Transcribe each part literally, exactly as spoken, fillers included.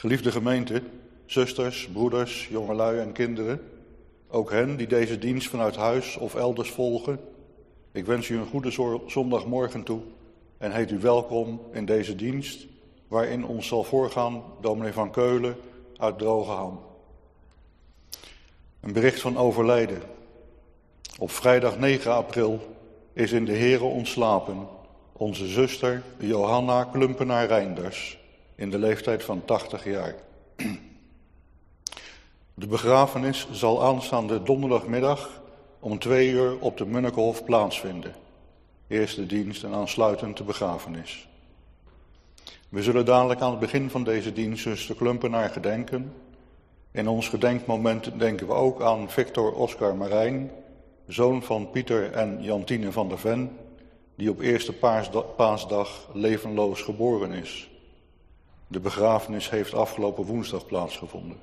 Geliefde gemeente, zusters, broeders, jongelui en kinderen, ook hen die deze dienst vanuit huis of elders volgen, ik wens u een goede zondagmorgen toe en heet u welkom in deze dienst, waarin ons zal voorgaan dominee van Keulen uit Drogeham. Een bericht van overlijden. Op vrijdag negen april is in de Here ontslapen onze zuster Johanna Klumpenaar-Reinders in de leeftijd van tachtig jaar. De begrafenis zal aanstaande donderdagmiddag om twee uur op de Munnikenhof plaatsvinden. Eerste dienst en aansluitend de begrafenis. We zullen dadelijk aan het begin van deze dienst zuster Klumpenaar gedenken. In ons gedenkmoment denken we ook aan Victor Oscar Marijn, zoon van Pieter en Jantine van der Ven, die op eerste paasdag levenloos geboren is. De begrafenis heeft afgelopen woensdag plaatsgevonden.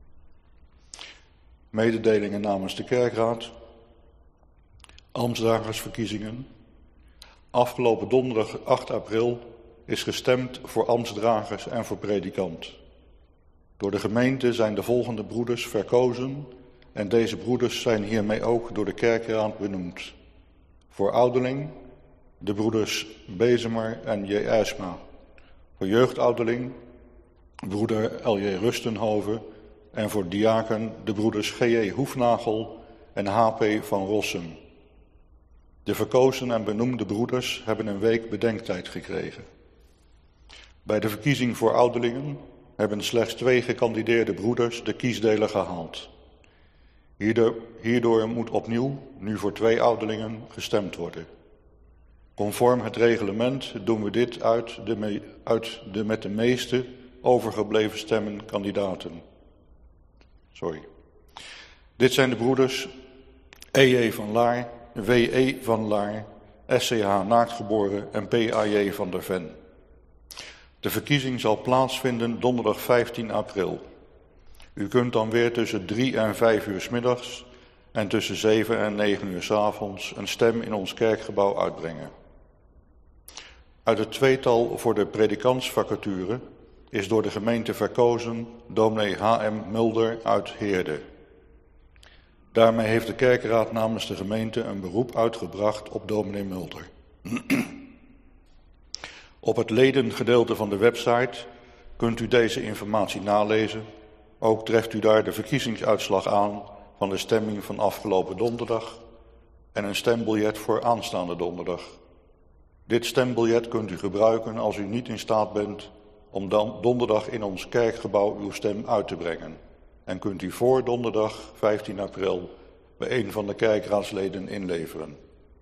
Mededelingen namens de kerkraad. Ambtsdragersverkiezingen. Afgelopen donderdag acht april is gestemd voor ambtsdragers en voor predikant. Door de gemeente zijn de volgende broeders verkozen en deze broeders zijn hiermee ook door de kerkraad benoemd. Voor ouderling de broeders Bezemer en J. Uisma. Voor jeugdouderling broeder L J. Rustenhoven en voor diaken de broeders G J. Hoefnagel en H P van Rossum. De verkozen en benoemde broeders hebben een week bedenktijd gekregen. Bij de verkiezing voor ouderlingen hebben slechts twee gekandideerde broeders de kiesdeler gehaald. Hierdoor, hierdoor moet opnieuw, nu voor twee ouderlingen, gestemd worden. Conform het reglement doen we dit uit de, me, uit de met de meeste overgebleven stemmen kandidaten. Sorry. Dit zijn de broeders E J van Laar, W E van Laar, S C H Naaktgeboren en P A J van der Ven. De verkiezing zal plaatsvinden donderdag vijftien april. U kunt dan weer tussen drie en vijf uur 's middags en tussen zeven en negen uur 's avonds een stem in ons kerkgebouw uitbrengen. Uit het tweetal voor de predikantsvacature is door de gemeente verkozen dominee H M Mulder uit Heerde. Daarmee heeft de kerkraad namens de gemeente een beroep uitgebracht op dominee Mulder. Op het ledengedeelte van de website kunt u deze informatie nalezen. Ook treft u daar de verkiezingsuitslag aan van de stemming van afgelopen donderdag en een stembiljet voor aanstaande donderdag. Dit stembiljet kunt u gebruiken als u niet in staat bent om dan donderdag in ons kerkgebouw uw stem uit te brengen. En kunt u voor donderdag vijftien april bij een van de kerkraadsleden inleveren.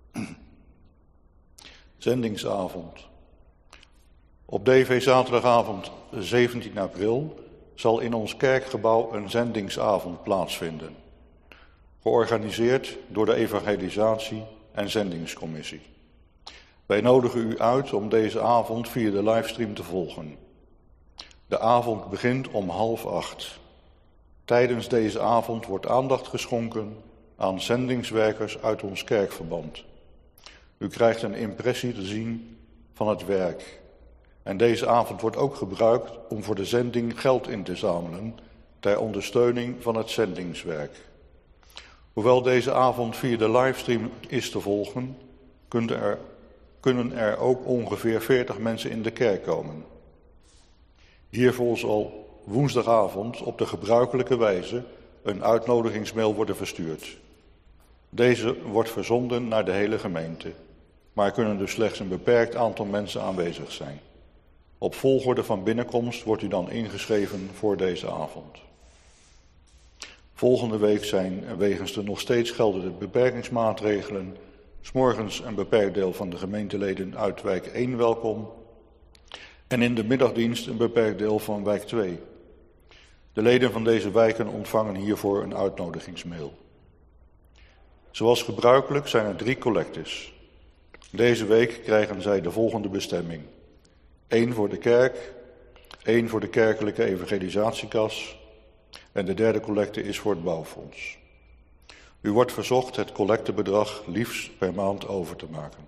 Zendingsavond. Op D V zaterdagavond zeventien april zal in ons kerkgebouw een zendingsavond plaatsvinden. Georganiseerd door de Evangelisatie en Zendingscommissie. Wij nodigen u uit om deze avond via de livestream te volgen. De avond begint om half acht. Tijdens deze avond wordt aandacht geschonken aan zendingswerkers uit ons kerkverband. U krijgt een impressie te zien van het werk. En deze avond wordt ook gebruikt om voor de zending geld in te zamelen ter ondersteuning van het zendingswerk. Hoewel deze avond via de livestream is te volgen, kunnen er, kunnen er ook ongeveer veertig mensen in de kerk komen. Hiervoor zal woensdagavond op de gebruikelijke wijze een uitnodigingsmail worden verstuurd. Deze wordt verzonden naar de hele gemeente, maar er kunnen dus slechts een beperkt aantal mensen aanwezig zijn. Op volgorde van binnenkomst wordt u dan ingeschreven voor deze avond. Volgende week zijn wegens de nog steeds geldende beperkingsmaatregelen 's morgens een beperkt deel van de gemeenteleden uit wijk één welkom en in de middagdienst een beperkt deel van wijk twee. De leden van deze wijken ontvangen hiervoor een uitnodigingsmail. Zoals gebruikelijk zijn er drie collectes. Deze week krijgen zij de volgende bestemming. Eén voor de kerk, één voor de kerkelijke evangelisatiekas en de derde collecte is voor het bouwfonds. U wordt verzocht het collectebedrag liefst per maand over te maken.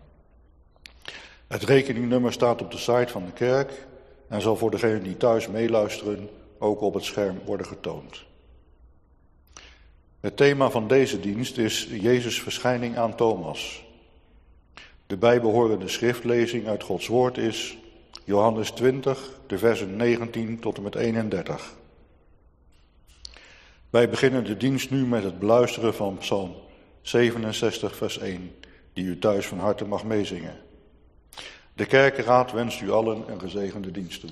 Het rekeningnummer staat op de site van de kerk en zal voor degenen die thuis meeluisteren ook op het scherm worden getoond. Het thema van deze dienst is Jezus' verschijning aan Thomas. De bijbehorende schriftlezing uit Gods woord is Johannes twintig, de versen negentien tot en met eenendertig. Wij beginnen de dienst nu met het beluisteren van Psalm zevenenzestig, vers één, die u thuis van harte mag meezingen. De kerkenraad wenst u allen een gezegende dienst toe.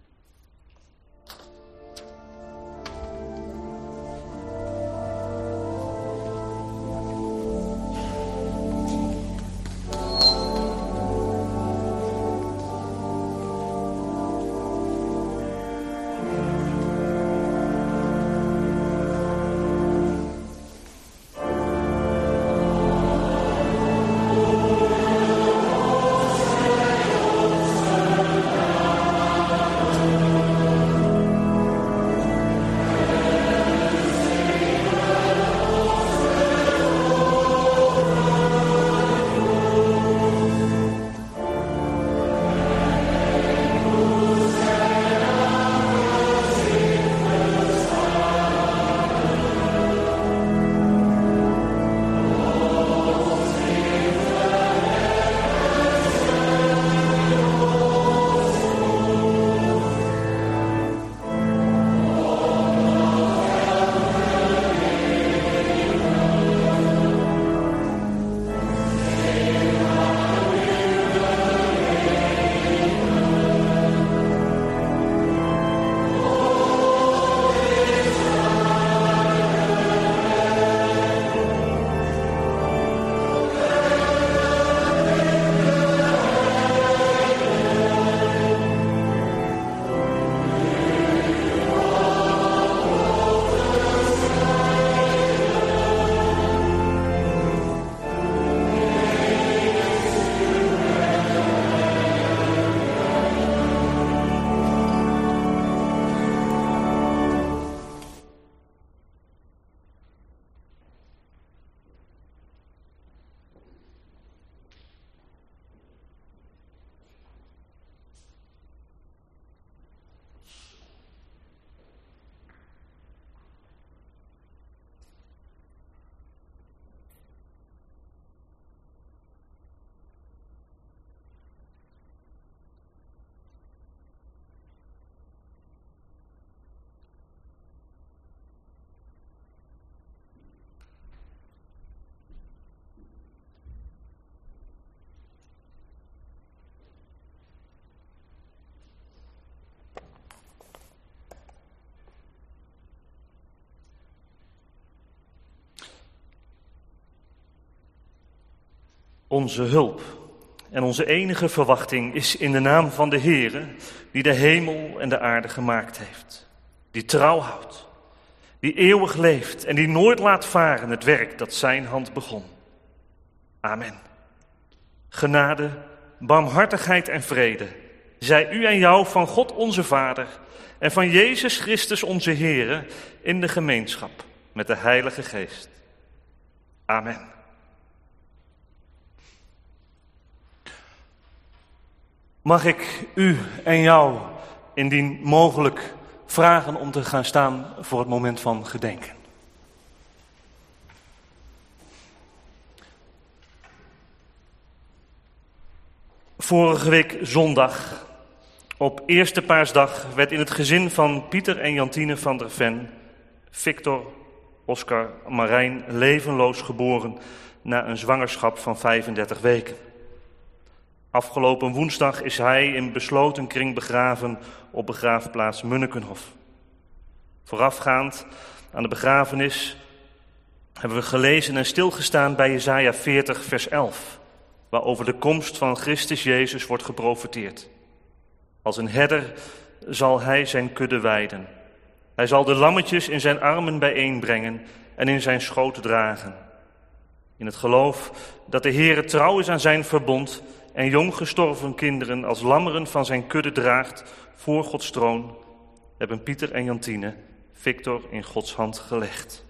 Onze hulp en onze enige verwachting is in de naam van de Heere, die de hemel en de aarde gemaakt heeft. Die trouw houdt, die eeuwig leeft en die nooit laat varen het werk dat zijn hand begon. Amen. Genade, barmhartigheid en vrede, zij u en jou van God onze Vader en van Jezus Christus onze Heere in de gemeenschap met de Heilige Geest. Amen. Mag ik u en jou indien mogelijk vragen om te gaan staan voor het moment van gedenken. Vorige week zondag, op Eerste Paasdag, werd in het gezin van Pieter en Jantine van der Ven Victor Oscar Marijn levenloos geboren na een zwangerschap van vijfendertig weken. Afgelopen woensdag is hij in besloten kring begraven op begraafplaats Munnikenhof. Voorafgaand aan de begrafenis hebben we gelezen en stilgestaan bij Jesaja veertig vers elf, waar over de komst van Christus Jezus wordt geprofeteerd. Als een herder zal hij zijn kudde weiden. Hij zal de lammetjes in zijn armen bijeenbrengen en in zijn schoot dragen. In het geloof dat de Heere trouw is aan zijn verbond en jong gestorven kinderen als lammeren van zijn kudde draagt voor Gods troon, hebben Pieter en Jantine Victor in Gods hand gelegd.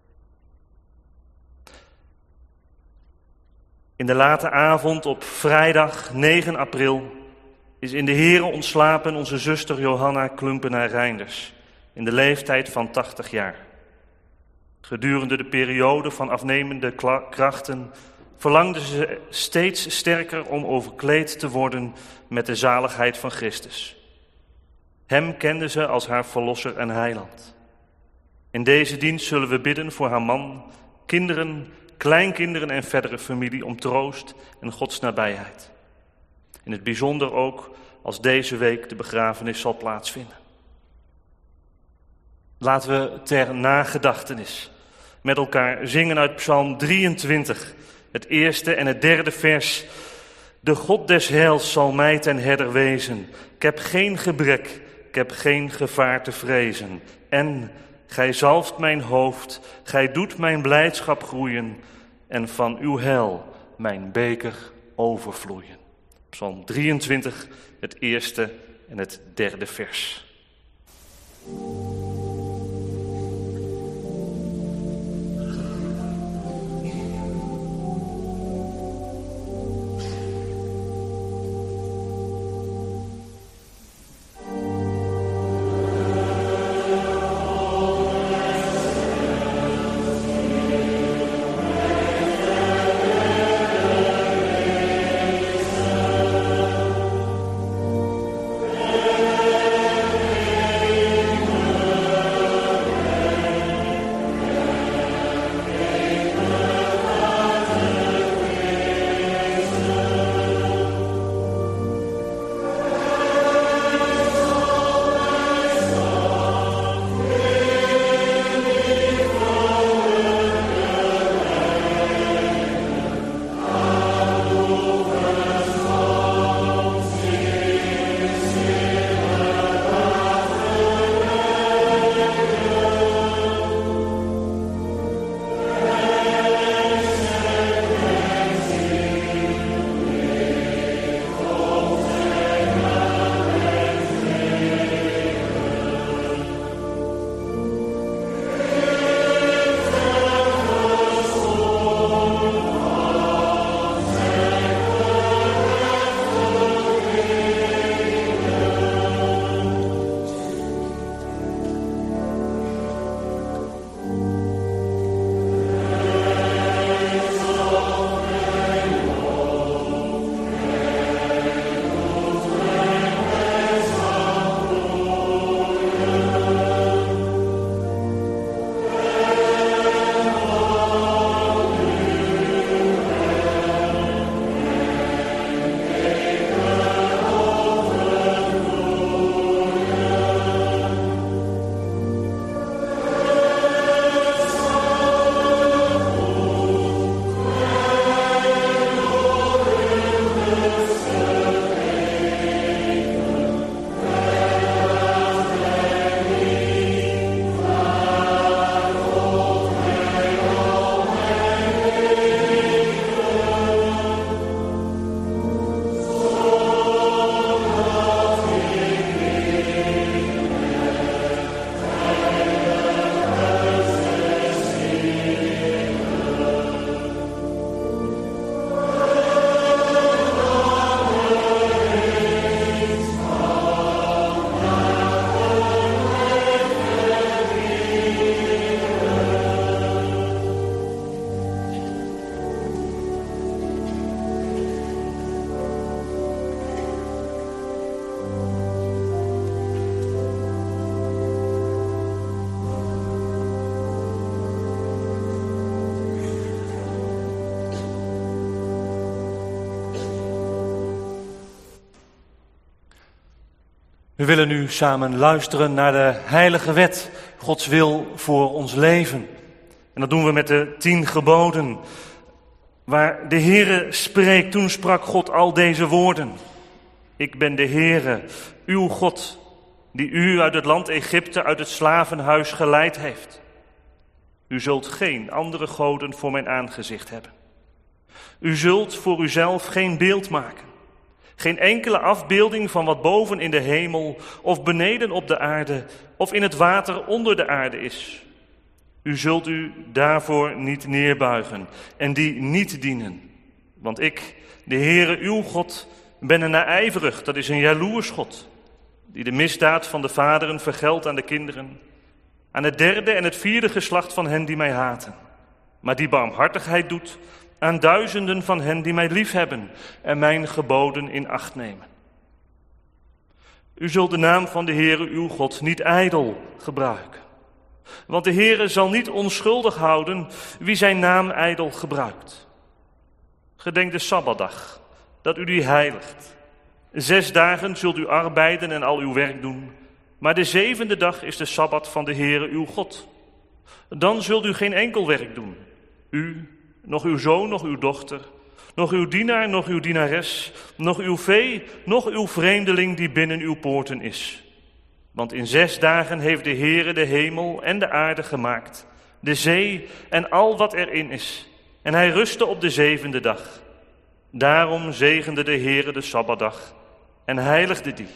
In de late avond op vrijdag negen april is in de Heere ontslapen onze zuster Johanna Klumpenaar-Reinders in de leeftijd van tachtig jaar. Gedurende de periode van afnemende krachten verlangde ze steeds sterker om overkleed te worden met de zaligheid van Christus. Hem kende ze als haar verlosser en heiland. In deze dienst zullen we bidden voor haar man, kinderen, kleinkinderen en verdere familie om troost en Gods nabijheid. In het bijzonder ook als deze week de begrafenis zal plaatsvinden. Laten we ter nagedachtenis met elkaar zingen uit Psalm drieëntwintig, het eerste en het derde vers. De God des heils zal mij ten herder wezen. Ik heb geen gebrek, ik heb geen gevaar te vrezen. En gij zalft mijn hoofd, gij doet mijn blijdschap groeien en van uw heil mijn beker overvloeien. Psalm drieëntwintig, het eerste en het derde vers. We willen nu samen luisteren naar de heilige wet, Gods wil voor ons leven. En dat doen we met de tien geboden, waar de Heere spreekt. Toen sprak God al deze woorden. Ik ben de Heere, uw God, die u uit het land Egypte, uit het slavenhuis geleid heeft. U zult geen andere goden voor mijn aangezicht hebben. U zult voor uzelf geen beeld maken. Geen enkele afbeelding van wat boven in de hemel of beneden op de aarde of in het water onder de aarde is. U zult u daarvoor niet neerbuigen en die niet dienen. Want ik, de Heere uw God, ben een naijverig, dat is een jaloers God, die de misdaad van de vaderen vergeldt aan de kinderen aan het derde en het vierde geslacht van hen die mij haten, maar die barmhartigheid doet aan duizenden van hen die mij liefhebben en mijn geboden in acht nemen. U zult de naam van de Heere uw God niet ijdel gebruiken, want de Heere zal niet onschuldig houden wie zijn naam ijdel gebruikt. Gedenk de Sabbatdag, dat u die heiligt. Zes dagen zult u arbeiden en al uw werk doen, maar de zevende dag is de Sabbat van de Heere uw God. Dan zult u geen enkel werk doen, u, nog uw zoon, nog uw dochter, nog uw dienaar, nog uw dienares, nog uw vee, nog uw vreemdeling die binnen uw poorten is. Want in zes dagen heeft de Heere de hemel en de aarde gemaakt, de zee en al wat erin is. En hij rustte op de zevende dag. Daarom zegende de Heere de Sabbatdag en heiligde die.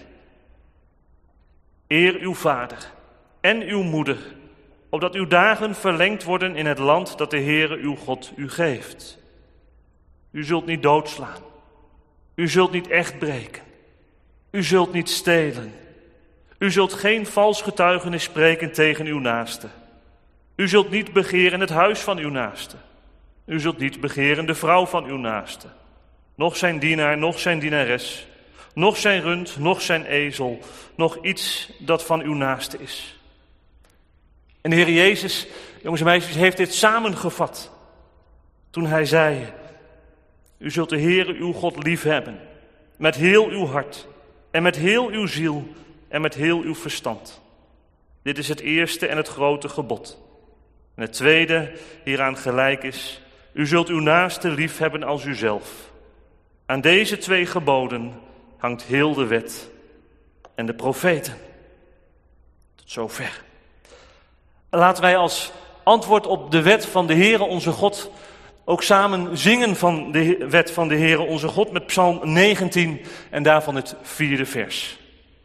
Eer uw vader en uw moeder, opdat uw dagen verlengd worden in het land dat de Heere uw God u geeft. U zult niet doodslaan. U zult niet echt breken. U zult niet stelen. U zult geen vals getuigenis spreken tegen uw naaste. U zult niet begeren het huis van uw naaste. U zult niet begeren de vrouw van uw naaste. Nog zijn dienaar, nog zijn dienares. Nog zijn rund, nog zijn ezel. Nog iets dat van uw naaste is. En de Heer Jezus, jongens en meisjes, heeft dit samengevat. Toen hij zei: u zult de Heere uw God lief hebben. Met heel uw hart. En met heel uw ziel. En met heel uw verstand. Dit is het eerste en het grote gebod. En het tweede hieraan gelijk is: u zult uw naaste lief hebben als uzelf. Aan deze twee geboden hangt heel de wet en de profeten. Tot zover. Laten wij als antwoord op de wet van de Heere onze God ook samen zingen van de wet van de Heere onze God met Psalm negentien en daarvan het vierde vers.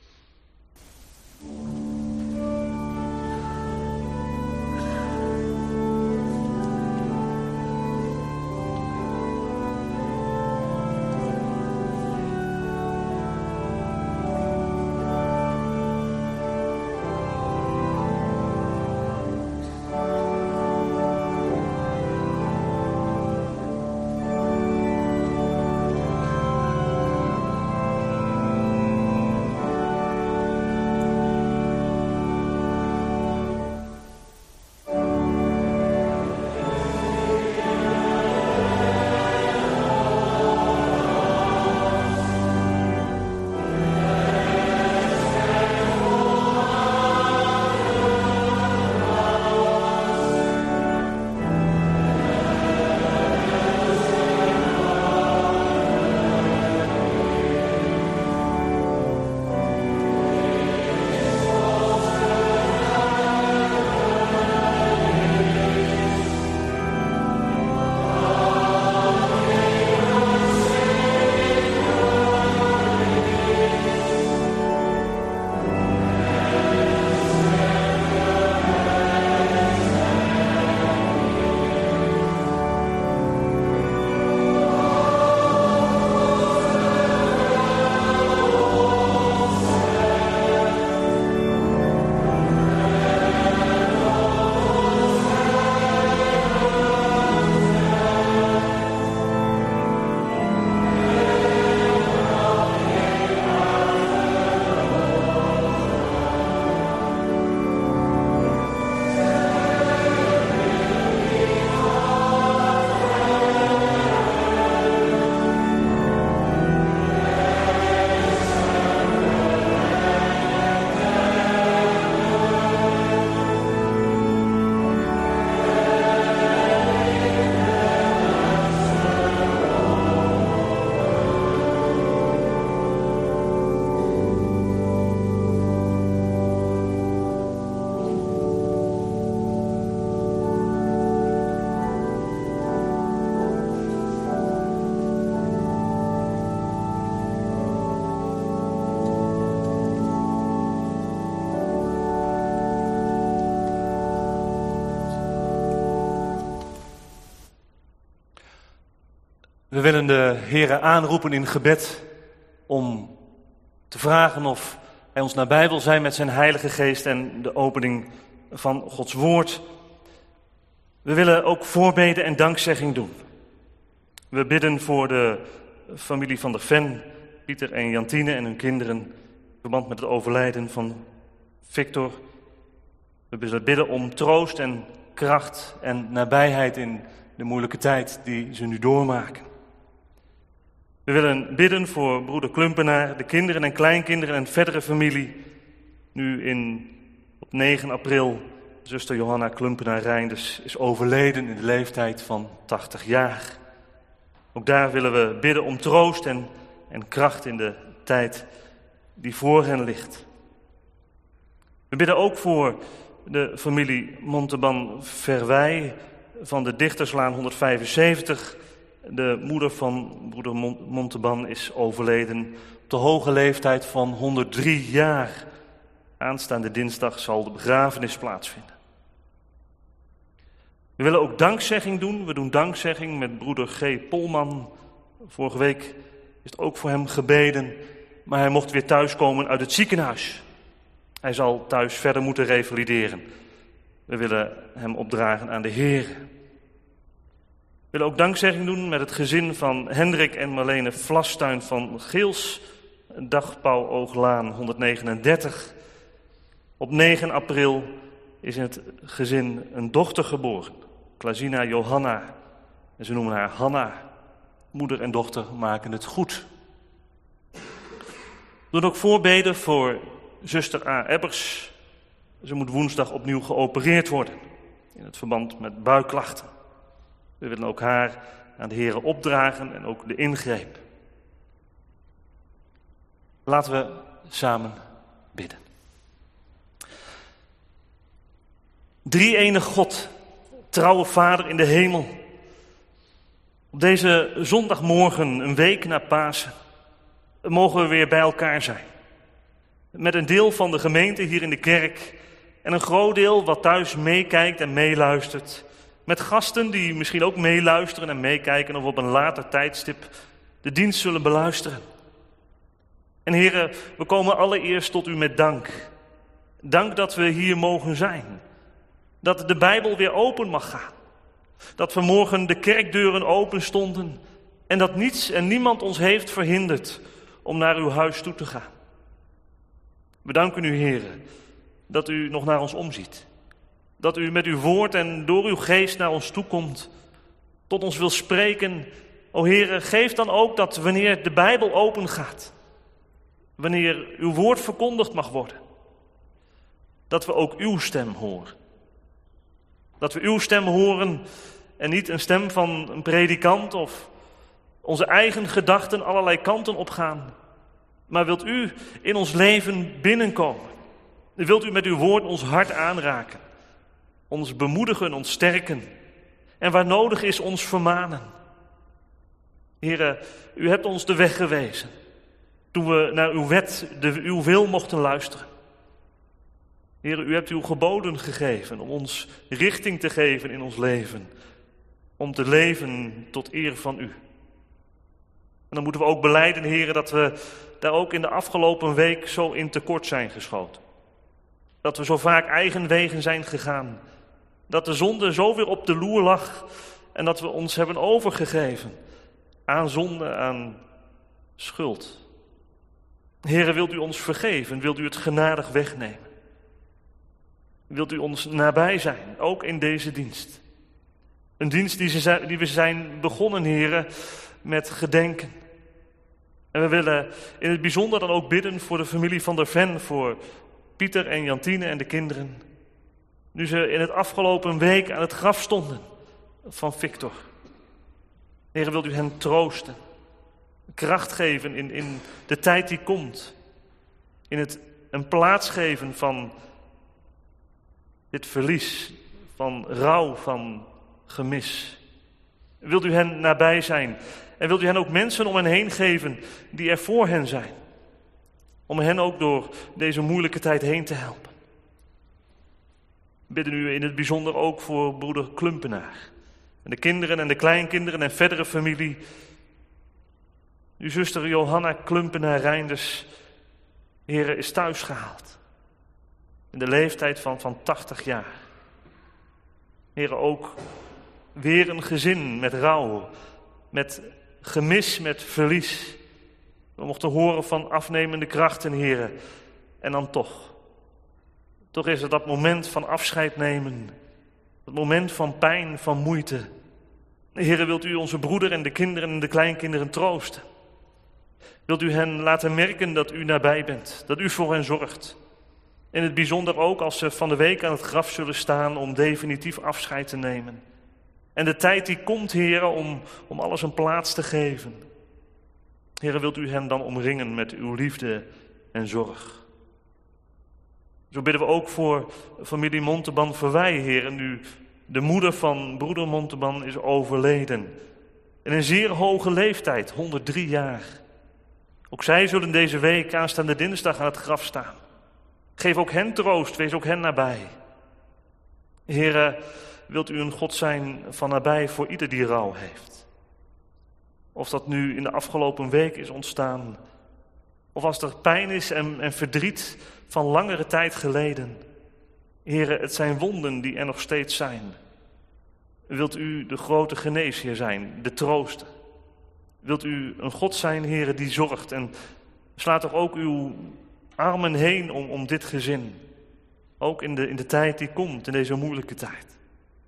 We willen de Heere aanroepen in gebed om te vragen of hij ons nabij wil zijn met zijn Heilige Geest en de opening van Gods woord. We willen ook voorbeden en dankzegging doen. We bidden voor de familie van der Ven, Pieter en Jantine en hun kinderen, in verband met het overlijden van Victor. We willen bidden om troost en kracht en nabijheid in de moeilijke tijd die ze nu doormaken. We willen bidden voor broeder Klumpenaar, de kinderen en kleinkinderen en verdere familie. Nu in, op negen april zuster Johanna Klumpenaar-Reinders is overleden in de leeftijd van tachtig jaar. Ook daar willen we bidden om troost en, en kracht in de tijd die voor hen ligt. We bidden ook voor de familie Monteban-Verwij van de Dichterslaan honderdvijfenzeventig. De moeder van broeder Monteban is overleden op de hoge leeftijd van honderddrie jaar. Aanstaande dinsdag zal de begrafenis plaatsvinden. We willen ook dankzegging doen. We doen dankzegging met broeder G. Polman. Vorige week is het ook voor hem gebeden, maar hij mocht weer thuiskomen uit het ziekenhuis. Hij zal thuis verder moeten revalideren. We willen hem opdragen aan de Heer. We willen ook dankzegging doen met het gezin van Hendrik en Marlene Vlastuin van Geels, Dagpauw Ooglaan honderdnegenendertig. Op negen april is in het gezin een dochter geboren, Klazina Johanna. En ze noemen haar Hanna. Moeder en dochter maken het goed. We doen ook voorbeden voor zuster A. Ebbers. Ze moet woensdag opnieuw geopereerd worden in het verband met buikklachten. We willen ook haar aan de Heere opdragen en ook de ingreep. Laten we samen bidden. Drie-enig God, trouwe Vader in de hemel. Op deze zondagmorgen, een week na Pasen, mogen we weer bij elkaar zijn. Met een deel van de gemeente hier in de kerk en een groot deel wat thuis meekijkt en meeluistert. Met gasten die misschien ook meeluisteren en meekijken of op een later tijdstip de dienst zullen beluisteren. En heren, we komen allereerst tot u met dank. Dank dat we hier mogen zijn. Dat de Bijbel weer open mag gaan. Dat vanmorgen de kerkdeuren open stonden en dat niets en niemand ons heeft verhinderd om naar uw huis toe te gaan. We danken u, heren, dat u nog naar ons omziet. Dat u met uw woord en door uw geest naar ons toekomt, tot ons wil spreken. O heren, geef dan ook dat wanneer de Bijbel open gaat, wanneer uw woord verkondigd mag worden, dat we ook uw stem horen. Dat we uw stem horen en niet een stem van een predikant of onze eigen gedachten allerlei kanten opgaan. Maar wilt u in ons leven binnenkomen? Wilt u met uw woord ons hart aanraken? Ons bemoedigen, ons sterken. En waar nodig is, ons vermanen. Heren, u hebt ons de weg gewezen. Toen we naar uw wet, de, uw wil mochten luisteren. Heren, u hebt uw geboden gegeven om ons richting te geven in ons leven. Om te leven tot eer van u. En dan moeten we ook belijden, heren, dat we daar ook in de afgelopen week zo in tekort zijn geschoten. Dat we zo vaak eigen wegen zijn gegaan. Dat de zonde zo weer op de loer lag. En dat we ons hebben overgegeven aan zonde, aan schuld. Heren, wilt u ons vergeven? Wilt u het genadig wegnemen? Wilt u ons nabij zijn, ook in deze dienst? Een dienst die, ze, die we zijn begonnen, heren, met gedenken. En we willen in het bijzonder dan ook bidden voor de familie van der Ven, voor Pieter en Jantine en de kinderen. Nu ze in het afgelopen week aan het graf stonden van Victor. Heren, wilt u hen troosten, kracht geven in, in de tijd die komt. In het een plaats geven van dit verlies, van rouw, van gemis. Wilt u hen nabij zijn en wilt u hen ook mensen om hen heen geven die er voor hen zijn. Om hen ook door deze moeilijke tijd heen te helpen. We bidden u in het bijzonder ook voor broeder Klumpenaar. En de kinderen en de kleinkinderen en verdere familie. Uw zuster Johanna Klumpenaar-Reinders, Heere, is thuis gehaald. in de leeftijd van, van tachtig jaar. Heren, ook weer een gezin met rouw, met gemis, met verlies. We mochten horen van afnemende krachten, heren. En dan toch. Toch is het dat moment van afscheid nemen. Dat moment van pijn, van moeite. Heren, wilt u onze broeder en de kinderen en de kleinkinderen troosten? Wilt u hen laten merken dat u nabij bent, dat u voor hen zorgt? In het bijzonder ook als ze van de week aan het graf zullen staan om definitief afscheid te nemen. En de tijd die komt, heren, om, om alles een plaats te geven. Heren, wilt u hen dan omringen met uw liefde en zorg? Zo bidden we ook voor familie Monteban-Verwij, heren, nu de moeder van broeder Monteban is overleden. In een zeer hoge leeftijd, honderddrie jaar. Ook zij zullen deze week aanstaande dinsdag aan het graf staan. Geef ook hen troost, wees ook hen nabij. Heren, wilt u een God zijn van nabij voor ieder die rouw heeft? Of dat nu in de afgelopen week is ontstaan, of als er pijn is en, en verdriet van langere tijd geleden. Heren, het zijn wonden die er nog steeds zijn. Wilt u de grote geneesheer zijn, de trooster? Wilt u een God zijn, heren, die zorgt en slaat toch ook uw armen heen om, om dit gezin. Ook in de, in de tijd die komt, in deze moeilijke tijd.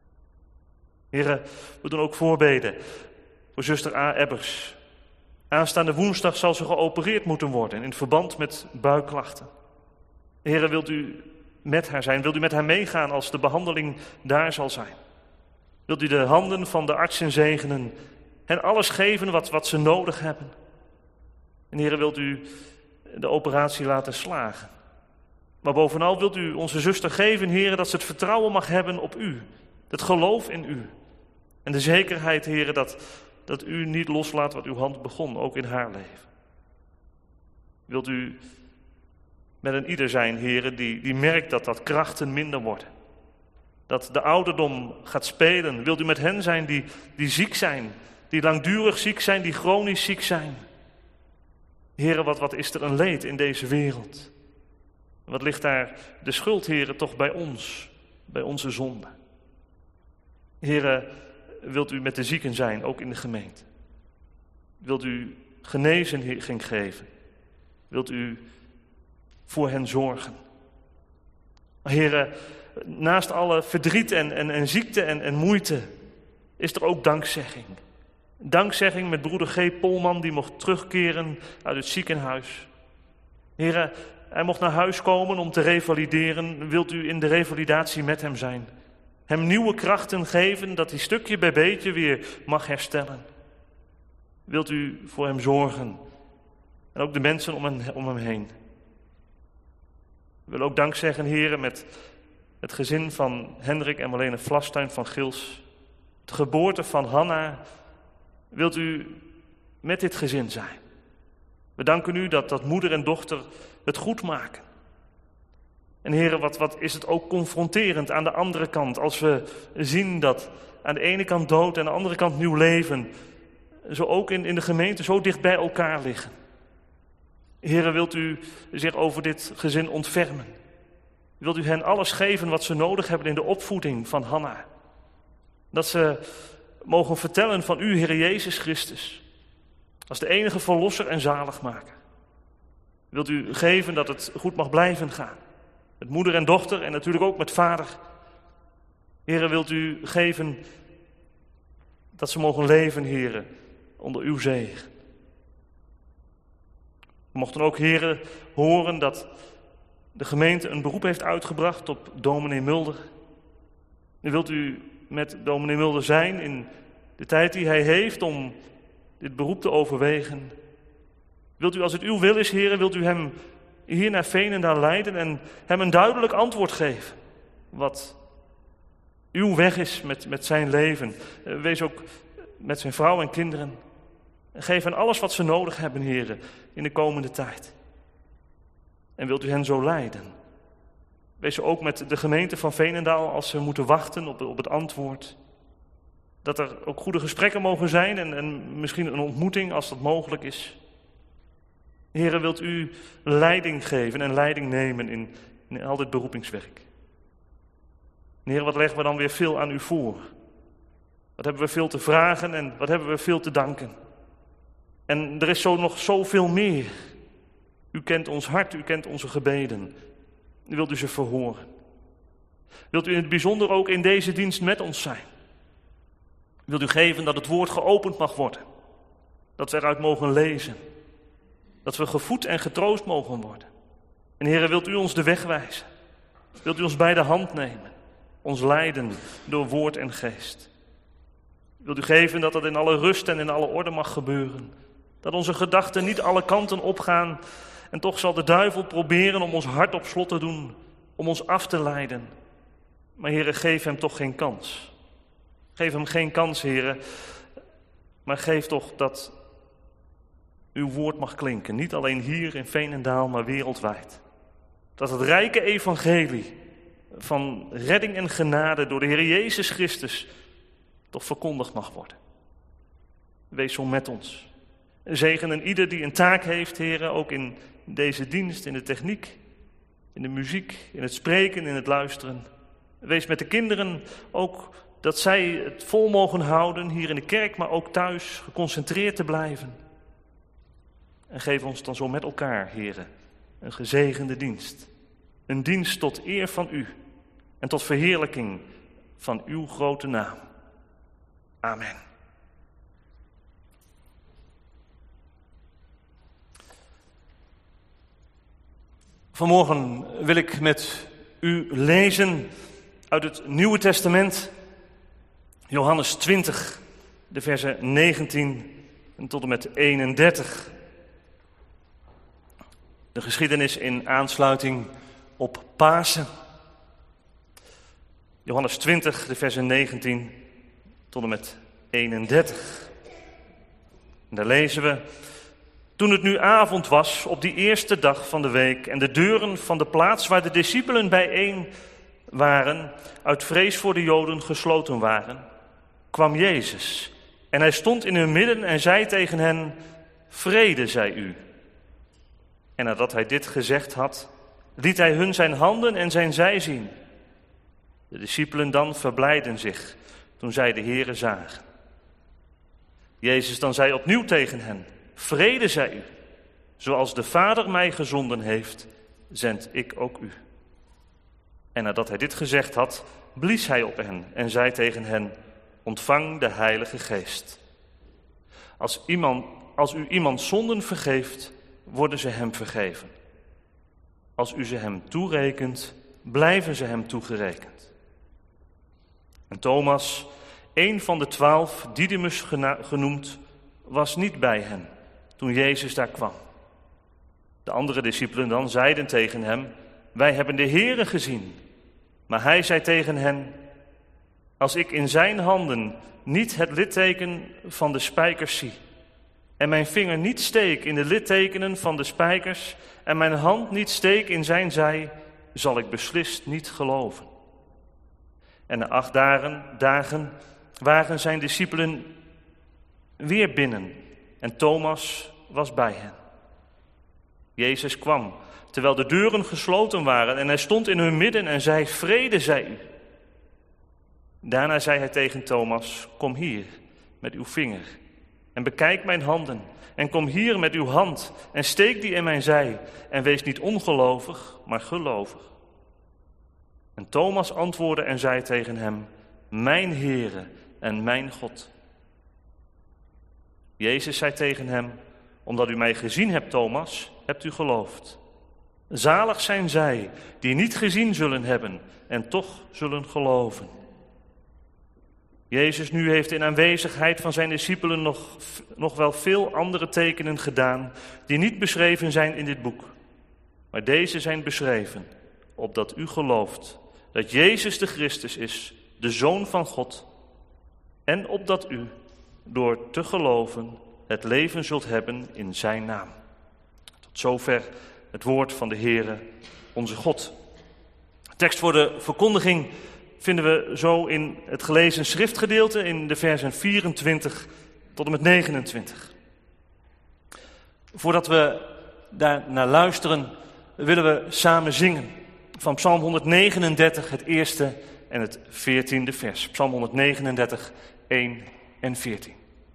Heren, we doen ook voorbeden voor zuster A. Ebbers. Aanstaande woensdag zal ze geopereerd moeten worden in verband met buikklachten. Heren, wilt u met haar zijn? Wilt u met haar meegaan als de behandeling daar zal zijn? Wilt u de handen van de artsen zegenen en alles geven wat, wat ze nodig hebben? En heren, wilt u de operatie laten slagen? Maar bovenal wilt u onze zuster geven, heren, dat ze het vertrouwen mag hebben op u. Het geloof in u. En de zekerheid, heren, dat, dat u niet loslaat wat uw hand begon, ook in haar leven. Wilt u met een ieder zijn, heren, die, die merkt dat dat krachten minder worden. Dat de ouderdom gaat spelen. Wilt u met hen zijn die, die ziek zijn, die langdurig ziek zijn, die chronisch ziek zijn. Heren, wat, wat is er een leed in deze wereld? Wat ligt daar de schuld, heren, toch bij ons, bij onze zonde? Heren, wilt u met de zieken zijn, ook in de gemeente? Wilt u genezing geven? Wilt u voor hen zorgen? Heren, naast alle verdriet en, en, en ziekte en, en moeite is er ook dankzegging. Dankzegging met broeder G. Polman, die mocht terugkeren uit het ziekenhuis. Heren, hij mocht naar huis komen om te revalideren. Wilt u in de revalidatie met hem zijn? Hem nieuwe krachten geven, dat hij stukje bij beetje weer mag herstellen. Wilt u voor hem zorgen? En ook de mensen om hem, om hem heen. Ik wil ook dank zeggen, heren, met het gezin van Hendrik en Marlene Vlastuin van Gils. De geboorte van Hanna. Wilt u met dit gezin zijn? We danken u dat, dat moeder en dochter het goed maken. En heren, wat, wat is het ook confronterend aan de andere kant. Als we zien dat aan de ene kant dood en aan de andere kant nieuw leven. Zo ook in, in de gemeente zo dicht bij elkaar liggen. Heren, wilt u zich over dit gezin ontfermen? Wilt u hen alles geven wat ze nodig hebben in de opvoeding van Hanna? Dat ze mogen vertellen van u, Heer Jezus Christus, als de enige verlosser en zaligmaker. Wilt u geven dat het goed mag blijven gaan? Met moeder en dochter en natuurlijk ook met vader. Heren, wilt u geven dat ze mogen leven, heren, onder uw zegen. We mochten ook, heren, horen dat de gemeente een beroep heeft uitgebracht op dominee Mulder. En wilt u met dominee Mulder zijn in de tijd die hij heeft om dit beroep te overwegen? Wilt u, als het uw wil is, heren, wilt u hem hier naar Veenendaal leiden en hem een duidelijk antwoord geven wat uw weg is met, met zijn leven. Wees ook met zijn vrouw en kinderen. Geef hen alles wat ze nodig hebben, heren, in de komende tijd. En wilt u hen zo leiden? Wees ook met de gemeente van Veenendaal als ze moeten wachten op, op het antwoord. Dat er ook goede gesprekken mogen zijn en, en misschien een ontmoeting als dat mogelijk is. Heren, wilt u leiding geven en leiding nemen in, in al dit beroepingswerk. En Heer, wat leggen we dan weer veel aan u voor? Wat hebben we veel te vragen en wat hebben we veel te danken? En er is zo nog zoveel meer. U kent ons hart, u kent onze gebeden. Wilt u ze verhoren? Wilt u in het bijzonder ook in deze dienst met ons zijn? Wilt u geven dat het woord geopend mag worden? Dat we eruit mogen lezen? Dat we gevoed en getroost mogen worden? En Heere, wilt u ons de weg wijzen? Wilt u ons bij de hand nemen? Ons leiden door woord en geest? Wilt u geven dat dat in alle rust en in alle orde mag gebeuren? Dat onze gedachten niet alle kanten opgaan en toch zal de duivel proberen om ons hart op slot te doen, om ons af te leiden. Maar Heere, geef hem toch geen kans. Geef hem geen kans, Heere, maar geef toch dat uw woord mag klinken. Niet alleen hier in Veenendaal, maar wereldwijd. Dat het rijke evangelie van redding en genade door de Heer Jezus Christus toch verkondigd mag worden. Wees zo met ons. Zegenen ieder die een taak heeft, Heere, ook in deze dienst, in de techniek, in de muziek, in het spreken, in het luisteren. Wees met de kinderen ook dat zij het vol mogen houden, hier in de kerk, maar ook thuis, geconcentreerd te blijven. En geef ons dan zo met elkaar, Heere, een gezegende dienst. Een dienst tot eer van u en tot verheerlijking van uw grote naam. Amen. Vanmorgen wil ik met u lezen uit het Nieuwe Testament, Johannes twintig, de versen negentien en tot en met eenendertig. De geschiedenis in aansluiting op Pasen. Johannes twintig, de versen negentien tot en met eenendertig. En daar lezen we: Toen het nu avond was, op die eerste dag van de week, en de deuren van de plaats waar de discipelen bijeen waren, uit vrees voor de Joden gesloten waren, kwam Jezus. En hij stond in hun midden en zei tegen hen: Vrede zij u. En nadat hij dit gezegd had, liet hij hun zijn handen en zijn zij zien. De discipelen dan verblijden zich toen zij de Heere zagen. Jezus dan zei opnieuw tegen hen: Vrede zij u. Zoals de Vader mij gezonden heeft, zend ik ook u. En nadat hij dit gezegd had, blies hij op hen en zei tegen hen: Ontvang de Heilige Geest. Als, iemand, als u iemand zonden vergeeft, worden ze hem vergeven. Als u ze hem toerekent, blijven ze hem toegerekend. En Thomas, een van de twaalf, Didymus genoemd, was niet bij hen toen Jezus daar kwam. De andere discipelen dan zeiden tegen hem: Wij hebben de Heere gezien. Maar hij zei tegen hen: Als ik in zijn handen niet het litteken van de spijkers zie, en mijn vinger niet steek in de littekenen van de spijkers, en mijn hand niet steek in zijn zij, zal ik beslist niet geloven. En na acht dagen, dagen waren zijn discipelen weer binnen, en Thomas was bij hen. Jezus kwam, terwijl de deuren gesloten waren, en hij stond in hun midden en zei: Vrede zij u. Daarna zei hij tegen Thomas: Kom hier met uw vinger en bekijk mijn handen, en kom hier met uw hand en steek die in mijn zij, en wees niet ongelovig, maar gelovig. En Thomas antwoordde en zei tegen hem: Mijn Heere en mijn God. Jezus zei tegen hem: Omdat u mij gezien hebt, Thomas, hebt u geloofd. Zalig zijn zij die niet gezien zullen hebben en toch zullen geloven. Jezus nu heeft in aanwezigheid van zijn discipelen nog, nog wel veel andere tekenen gedaan die niet beschreven zijn in dit boek. Maar deze zijn beschreven, opdat u gelooft dat Jezus de Christus is, de Zoon van God, en opdat u door te geloven het leven zult hebben in zijn naam. Tot zover het woord van de Heere, onze God. Tekst voor de verkondiging vinden we zo in het gelezen schriftgedeelte in de versen vierentwintig tot en met negenentwintig. Voordat we daar naar luisteren, willen we samen zingen. van Psalm honderdnegenendertig, het eerste en het veertiende vers. Psalm honderdnegenendertig, één en veertien.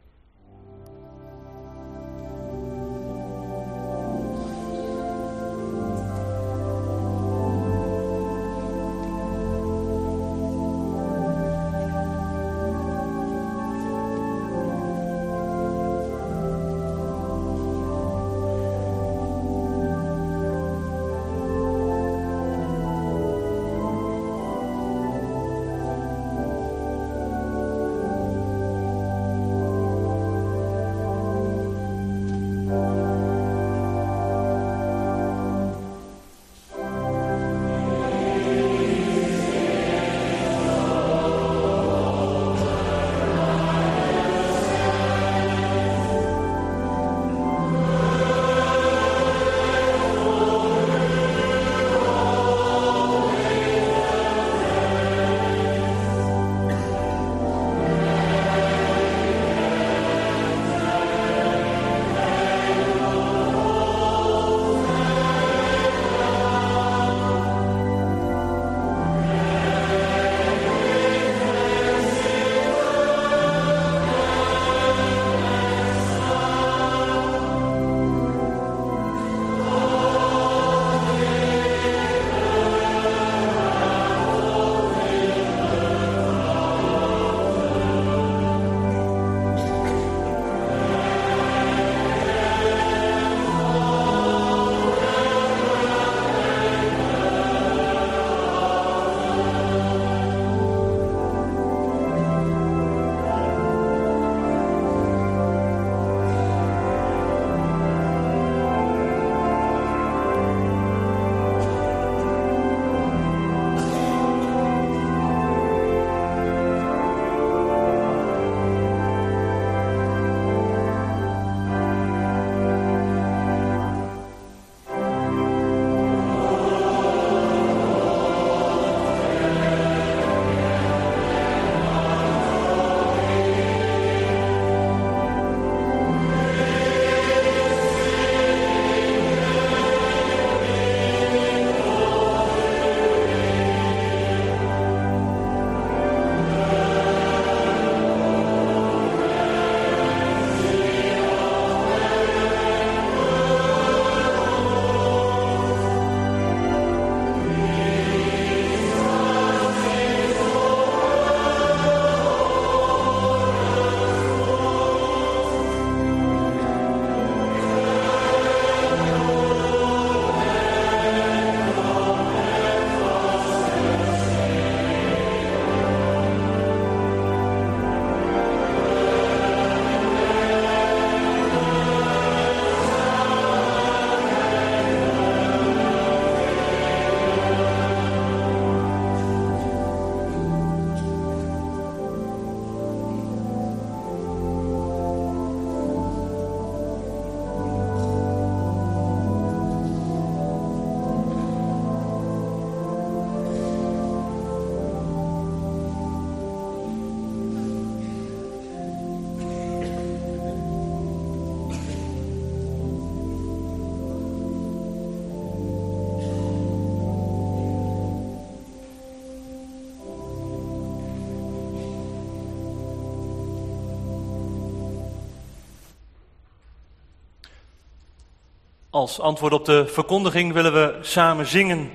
Als antwoord op de verkondiging willen we samen zingen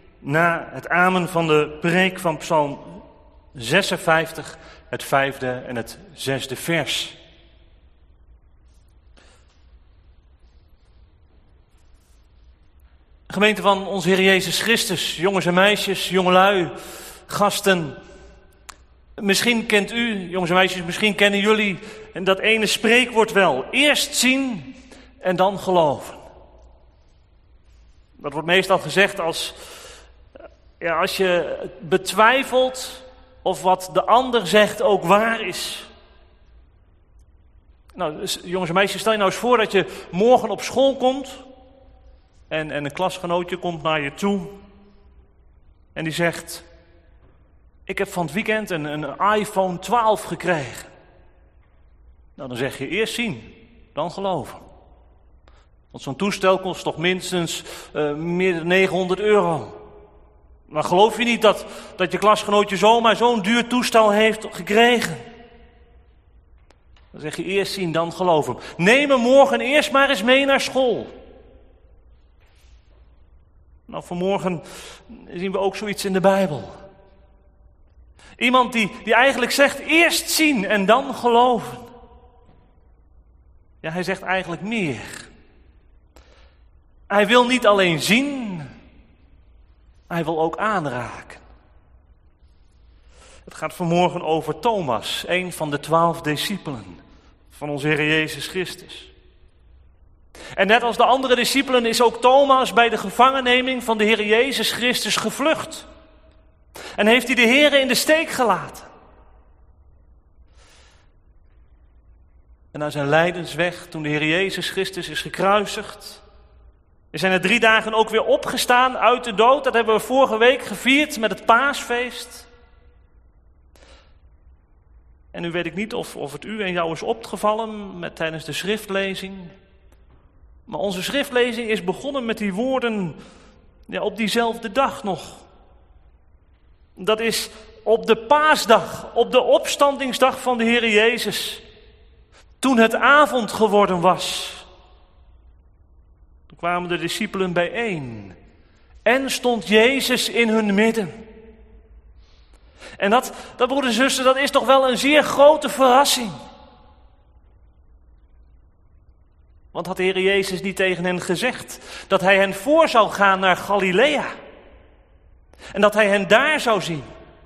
na het amen van de preek van Psalm zesenvijftig, het vijfde en het zesde vers. Gemeente van onze Heer Jezus Christus, jongens en meisjes, jongelui, gasten. Misschien kent u, jongens en meisjes, misschien kennen jullie dat ene spreekwoord wel. Eerst zien en dan geloven. Dat wordt meestal gezegd als, ja, als je betwijfelt of wat de ander zegt ook waar is. Nou, jongens en meisjes, stel je nou eens voor dat je morgen op school komt en, en een klasgenootje komt naar je toe en die zegt: ik heb van het weekend een, een iPhone twaalf gekregen. Nou, dan zeg je eerst zien, dan geloven. Want zo'n toestel kost toch minstens uh, meer dan negenhonderd euro. Maar geloof je niet dat, dat je klasgenootje zomaar zo'n duur toestel heeft gekregen? Dan zeg je eerst zien, dan geloven. Neem hem morgen eerst maar eens mee naar school. Nou, vanmorgen zien we ook zoiets in de Bijbel. Iemand die, die eigenlijk zegt, eerst zien en dan geloven. Ja, hij zegt eigenlijk meer. Hij wil niet alleen zien, hij wil ook aanraken. Het gaat vanmorgen over Thomas, een van de twaalf discipelen van onze Heer Jezus Christus. En net als de andere discipelen is ook Thomas bij de gevangenneming van de Heer Jezus Christus gevlucht. En heeft hij de Heer in de steek gelaten. En na zijn lijdensweg, toen de Heer Jezus Christus is gekruisigd, we zijn er drie dagen ook weer opgestaan uit de dood. Dat hebben we vorige week gevierd met het paasfeest. En nu weet ik niet of, of het u en jou is opgevallen met, tijdens de schriftlezing. Maar onze schriftlezing is begonnen met die woorden, ja, op diezelfde dag nog. Dat is op de paasdag, op de opstandingsdag van de Heer Jezus. Toen het avond geworden was. Toen kwamen de discipelen bijeen. En stond Jezus in hun midden. En dat, dat broeders en zusters, dat is toch wel een zeer grote verrassing. Want had de Heer Jezus niet tegen hen gezegd dat hij hen voor zou gaan naar Galilea? En dat hij hen daar zou zien?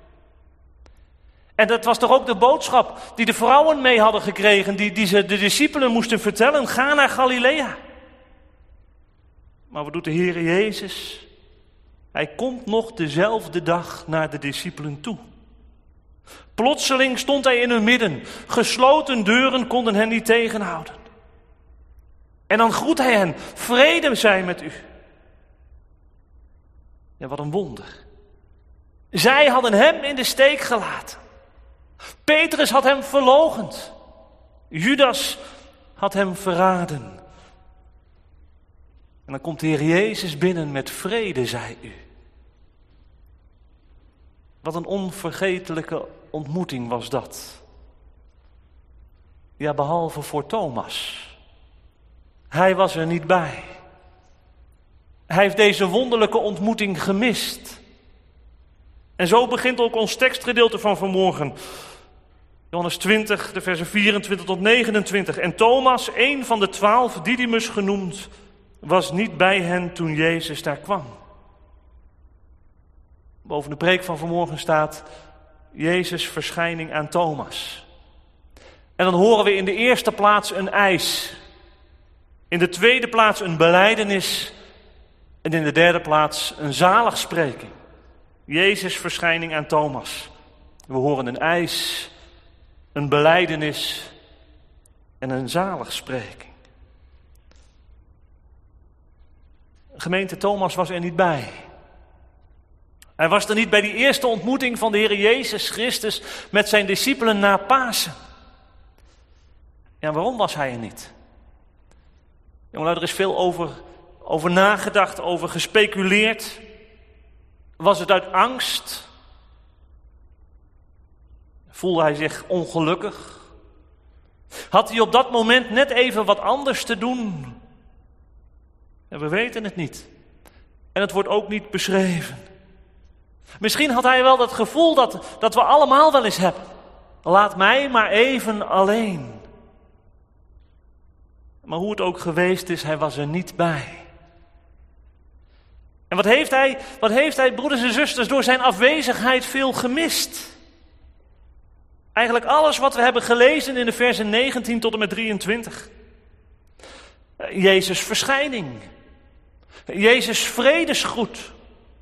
En dat was toch ook de boodschap die de vrouwen mee hadden gekregen, die, die ze de discipelen moesten vertellen, ga naar Galilea. Maar wat doet de Heer Jezus? Hij komt nog dezelfde dag naar de discipelen toe. Plotseling stond hij in hun midden. Gesloten deuren konden hen niet tegenhouden. En dan groet hij hen, vrede zij met u. Ja, wat een wonder. Zij hadden hem in de steek gelaten. Petrus had hem verloochend. Judas had hem verraden. En dan komt de Heer Jezus binnen met vrede, zei u. Wat een onvergetelijke ontmoeting was dat. Ja, behalve voor Thomas. Hij was er niet bij. Hij heeft deze wonderlijke ontmoeting gemist. En zo begint ook ons tekstgedeelte van vanmorgen. Johannes twintig, de versen vierentwintig tot negenentwintig. En Thomas, een van de twaalf, Didymus genoemd, was niet bij hen toen Jezus daar kwam. Boven de preek van vanmorgen staat Jezus' verschijning aan Thomas. En dan horen we in de eerste plaats een eis. In de tweede plaats een belijdenis. En in de derde plaats een zaligspreking. Jezus' verschijning aan Thomas. We horen een eis, een belijdenis en een zaligspreking. Gemeente, Thomas was er niet bij. Hij was er niet bij die eerste ontmoeting van de Heer Jezus Christus met zijn discipelen na Pasen. Ja, waarom was hij er niet? Jongelui, er is veel over, over nagedacht, over gespeculeerd. Was het uit angst? Voelde hij zich ongelukkig? Had hij op dat moment net even wat anders te doen? Ja, we weten het niet. En het wordt ook niet beschreven. Misschien had hij wel dat gevoel dat, dat we allemaal wel eens hebben. Laat mij maar even alleen. Maar hoe het ook geweest is, hij was er niet bij. En wat heeft hij, wat heeft hij, broeders en zusters, door zijn afwezigheid veel gemist? Eigenlijk alles wat we hebben gelezen in de versen negentien tot en met drieëntwintig. Jezus' verschijning. Jezus' vredesgroet.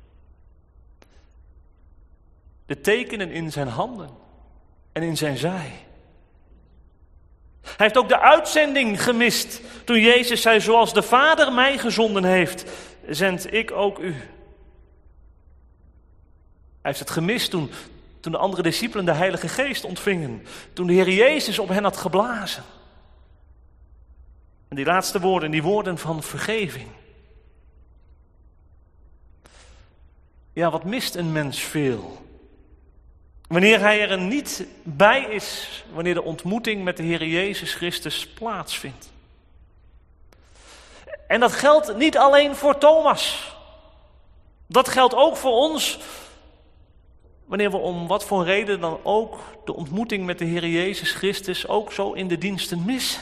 De tekenen in zijn handen en in zijn zij. Hij heeft ook de uitzending gemist toen Jezus zei, zoals de Vader mij gezonden heeft, zend ik ook u. Hij heeft het gemist toen, toen de andere discipelen de Heilige Geest ontvingen. Toen de Heer Jezus op hen had geblazen. En die laatste woorden, die woorden van vergeving. Ja, wat mist een mens veel? Wanneer hij er niet bij is, wanneer de ontmoeting met de Heer Jezus Christus plaatsvindt. En dat geldt niet alleen voor Thomas. Dat geldt ook voor ons, wanneer we om wat voor reden dan ook de ontmoeting met de Heer Jezus Christus ook zo in de diensten missen.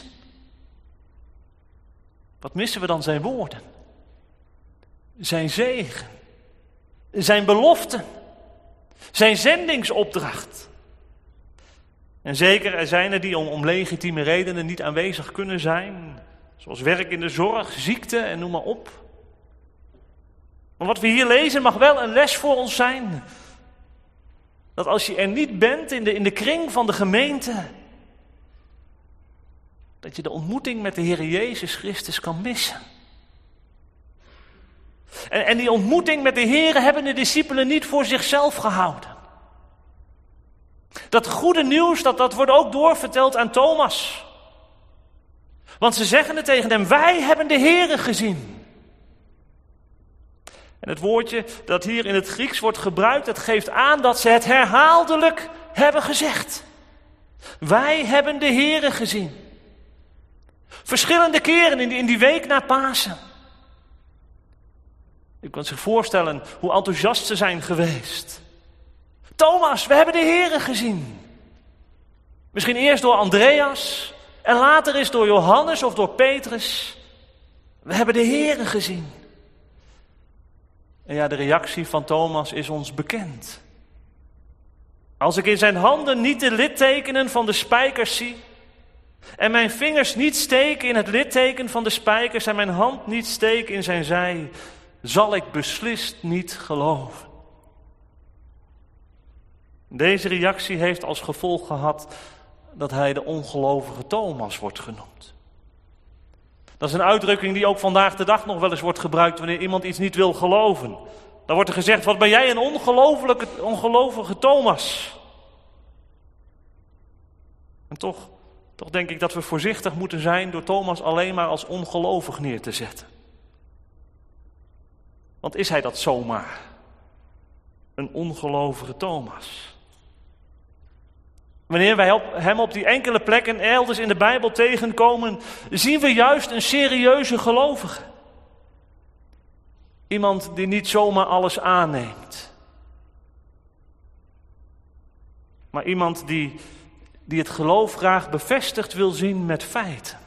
Wat missen we dan? Zijn woorden, zijn zegen, zijn beloften, zijn zendingsopdracht. En zeker, er zijn er die om, om legitieme redenen niet aanwezig kunnen zijn, zoals werk in de zorg, ziekte en noem maar op. Maar wat we hier lezen mag wel een les voor ons zijn. Dat als je er niet bent in de, in de kring van de gemeente, dat je de ontmoeting met de Heer Jezus Christus kan missen. En, en die ontmoeting met de Heer hebben de discipelen niet voor zichzelf gehouden. Dat goede nieuws, dat, dat wordt ook doorverteld aan Thomas. Want ze zeggen het tegen hem, wij hebben de Heere gezien. En het woordje dat hier in het Grieks wordt gebruikt, dat geeft aan dat ze het herhaaldelijk hebben gezegd. Wij hebben de Heere gezien. Verschillende keren in die, in die week na Pasen. U kunt zich voorstellen hoe enthousiast ze zijn geweest. Thomas, we hebben de Heere gezien. Misschien eerst door Andreas en later is door Johannes of door Petrus. We hebben de Heere gezien. En ja, de reactie van Thomas is ons bekend. Als ik in zijn handen niet de littekenen van de spijkers zie, en mijn vingers niet steken in het litteken van de spijkers, en mijn hand niet steken in zijn zij, zal ik beslist niet geloven. Deze reactie heeft als gevolg gehad dat hij de ongelovige Thomas wordt genoemd. Dat is een uitdrukking die ook vandaag de dag nog wel eens wordt gebruikt wanneer iemand iets niet wil geloven. Dan wordt er gezegd, wat ben jij een ongelovige, ongelovige Thomas. En toch, toch denk ik dat we voorzichtig moeten zijn door Thomas alleen maar als ongelovig neer te zetten. Want is hij dat zomaar? Een ongelovige Thomas. Wanneer wij op, hem op die enkele plekken elders in de Bijbel tegenkomen, zien we juist een serieuze gelovige. Iemand die niet zomaar alles aanneemt. Maar iemand die, die het geloof graag bevestigd wil zien met feiten.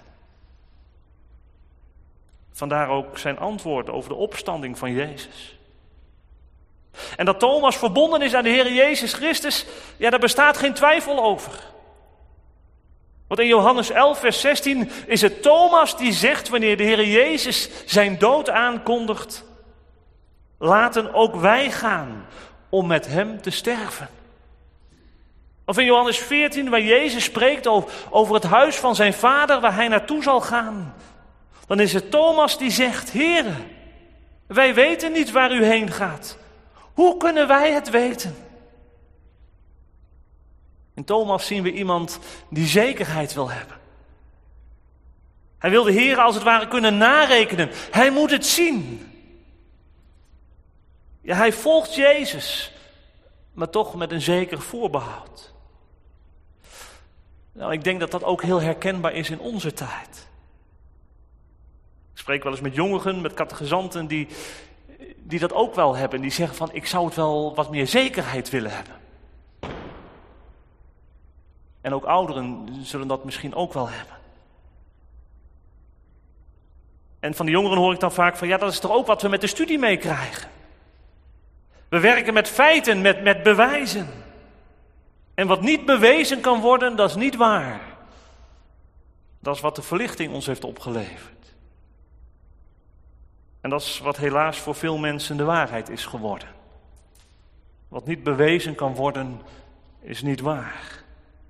Vandaar ook zijn antwoord over de opstanding van Jezus. En dat Thomas verbonden is aan de Heer Jezus Christus, ja, daar bestaat geen twijfel over. Want in Johannes elf vers zestien is het Thomas die zegt wanneer de Heer Jezus zijn dood aankondigt, laten ook wij gaan om met hem te sterven. Of in Johannes veertien waar Jezus spreekt over het huis van zijn vader waar hij naartoe zal gaan. Dan is het Thomas die zegt, Heere, wij weten niet waar u heen gaat. Hoe kunnen wij het weten? In Thomas zien we iemand die zekerheid wil hebben. Hij wil de Heer als het ware kunnen narekenen. Hij moet het zien. Ja, hij volgt Jezus, maar toch met een zeker voorbehoud. Nou, ik denk dat dat ook heel herkenbaar is in onze tijd. Ik spreek wel eens met jongeren, met catechizanten die, die dat ook wel hebben. Die zeggen van, ik zou het wel wat meer zekerheid willen hebben. En ook ouderen zullen dat misschien ook wel hebben. En van de jongeren hoor ik dan vaak van, ja, dat is toch ook wat we met de studie meekrijgen. We werken met feiten, met, met bewijzen. En wat niet bewezen kan worden, dat is niet waar. Dat is wat de verlichting ons heeft opgeleverd. En dat is wat helaas voor veel mensen de waarheid is geworden. Wat niet bewezen kan worden, is niet waar.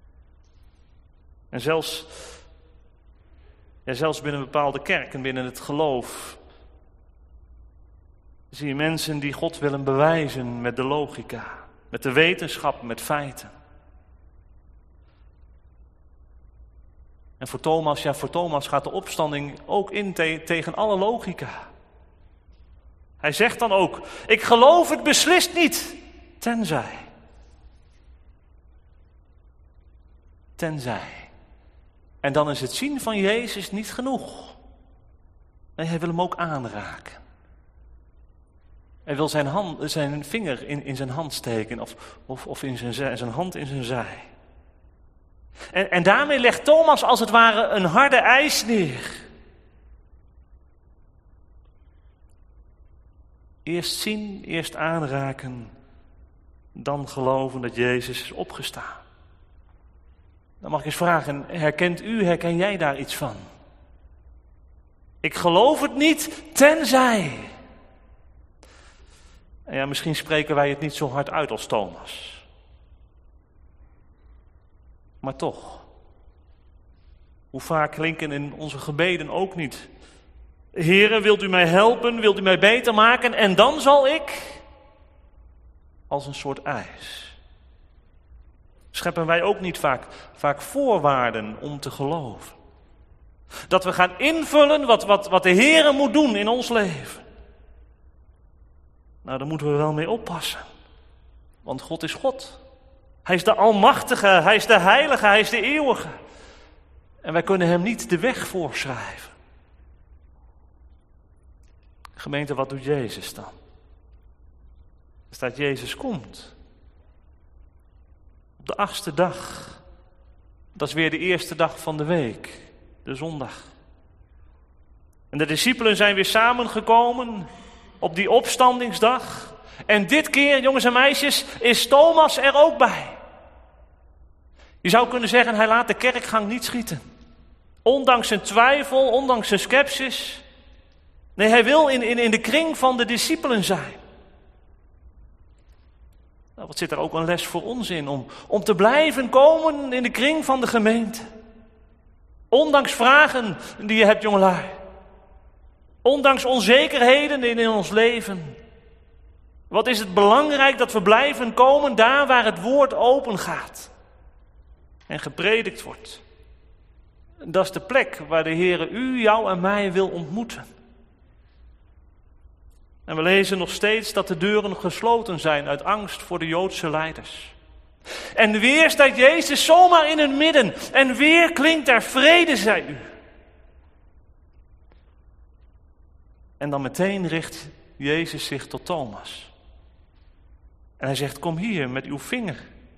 En zelfs, ja, zelfs binnen bepaalde kerken, binnen het geloof, zie je mensen die God willen bewijzen met de logica, met de wetenschap, met feiten. En voor Thomas, ja, voor Thomas gaat de opstanding ook in te, tegen alle logica. Hij zegt dan ook, ik geloof het beslist niet, tenzij. Tenzij. En dan is het zien van Jezus niet genoeg. Nee, hij wil hem ook aanraken. Hij wil zijn, hand, zijn vinger in, in zijn hand steken of, of, of in zijn, zijn hand in zijn zij. En, en daarmee legt Thomas als het ware een harde eis neer. Eerst zien, eerst aanraken, dan geloven dat Jezus is opgestaan. Dan mag ik eens vragen, herkent u, herken jij daar iets van? Ik geloof het niet, tenzij. En ja, misschien spreken wij het niet zo hard uit als Thomas. Maar toch, hoe vaak klinken in onze gebeden ook niet. Heere, wilt u mij helpen, wilt u mij beter maken en dan zal ik, als een soort ijs. Scheppen wij ook niet vaak, vaak voorwaarden om te geloven. Dat we gaan invullen wat, wat, wat de Heere moet doen in ons leven. Nou, daar moeten we wel mee oppassen. Want God is God. Hij is de Almachtige, Hij is de Heilige, Hij is de Eeuwige. En wij kunnen Hem niet de weg voorschrijven. Gemeente, wat doet Jezus dan? Er staat, Jezus komt. Op de achtste dag. Dat is weer de eerste dag van de week. De zondag. En de discipelen zijn weer samengekomen op die opstandingsdag. En dit keer, jongens en meisjes, is Thomas er ook bij. Je zou kunnen zeggen, hij laat de kerkgang niet schieten. Ondanks zijn twijfel, ondanks zijn scepsis. Nee, hij wil in, in, in de kring van de discipelen zijn. Nou, wat zit er ook een les voor ons in? Om, om te blijven komen in de kring van de gemeente. Ondanks vragen die je hebt, jongelui. Ondanks onzekerheden in, in ons leven. Wat is het belangrijk dat we blijven komen daar waar het woord open gaat. En gepredikt wordt. Dat is de plek waar de Heere u, jou en mij wil ontmoeten. En we lezen nog steeds dat de deuren gesloten zijn uit angst voor de Joodse leiders. En weer staat Jezus zomaar in het midden. En weer klinkt er vrede, zij u. En dan meteen richt Jezus zich tot Thomas. En hij zegt, kom hier met uw vinger.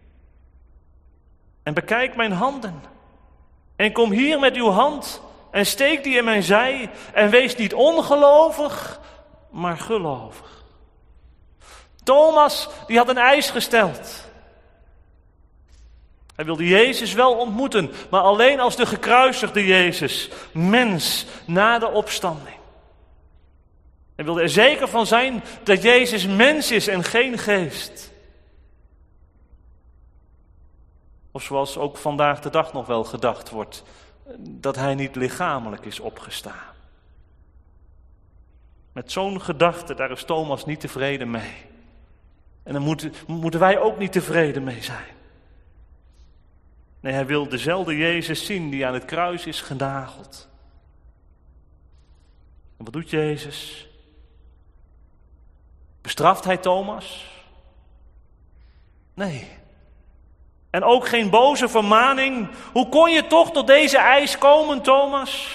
En bekijk mijn handen. En kom hier met uw hand en steek die in mijn zij. En wees niet ongelovig, maar gelovig. Thomas, die had een eis gesteld. Hij wilde Jezus wel ontmoeten, maar alleen als de gekruisigde Jezus, mens, na de opstanding. Hij wilde er zeker van zijn dat Jezus mens is en geen geest. Of zoals ook vandaag de dag nog wel gedacht wordt, dat hij niet lichamelijk is opgestaan. Met zo'n gedachte, daar is Thomas niet tevreden mee. En daar moeten, moeten wij ook niet tevreden mee zijn. Nee, hij wil dezelfde Jezus zien die aan het kruis is genageld. En wat doet Jezus? Bestraft hij Thomas? Nee. En ook geen boze vermaning. Hoe kon je toch tot deze eis komen, Thomas?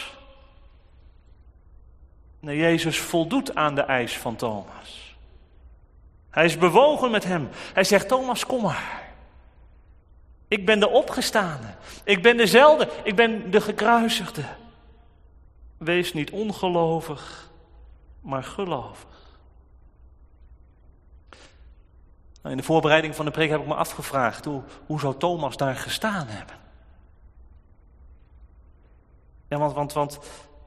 Nee, Jezus voldoet aan de eis van Thomas. Hij is bewogen met hem. Hij zegt, Thomas, kom maar. Ik ben de opgestane. Ik ben dezelfde. Ik ben de gekruisigde. Wees niet ongelovig, maar gelovig. Nou, in de voorbereiding van de preek heb ik me afgevraagd, hoe, hoe zou Thomas daar gestaan hebben? Ja, want, want, want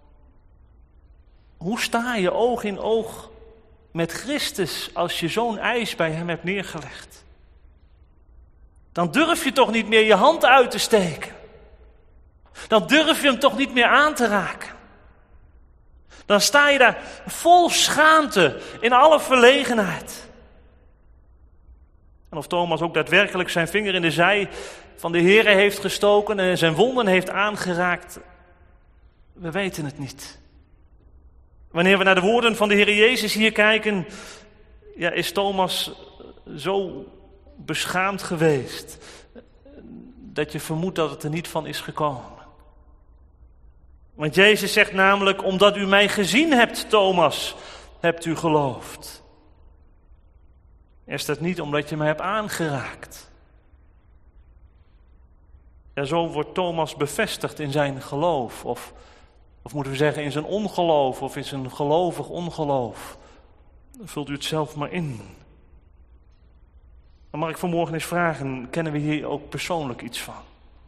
hoe sta je oog in oog met Christus als je zo'n eis bij hem hebt neergelegd? Dan durf je toch niet meer je hand uit te steken. Dan durf je hem toch niet meer aan te raken. Dan sta je daar vol schaamte in alle verlegenheid. En of Thomas ook daadwerkelijk zijn vinger in de zij van de Heere heeft gestoken en zijn wonden heeft aangeraakt, we weten het niet. Wanneer we naar de woorden van de Heer Jezus hier kijken, ja, is Thomas zo beschaamd geweest dat je vermoedt dat het er niet van is gekomen. Want Jezus zegt namelijk, omdat u mij gezien hebt, Thomas, hebt u geloofd. Is dat niet omdat je mij hebt aangeraakt? Ja, zo wordt Thomas bevestigd in zijn geloof, of, of moeten we zeggen in zijn ongeloof, of in zijn gelovig ongeloof. Dan vult u het zelf maar in. Dan mag ik vanmorgen eens vragen, kennen we hier ook persoonlijk iets van?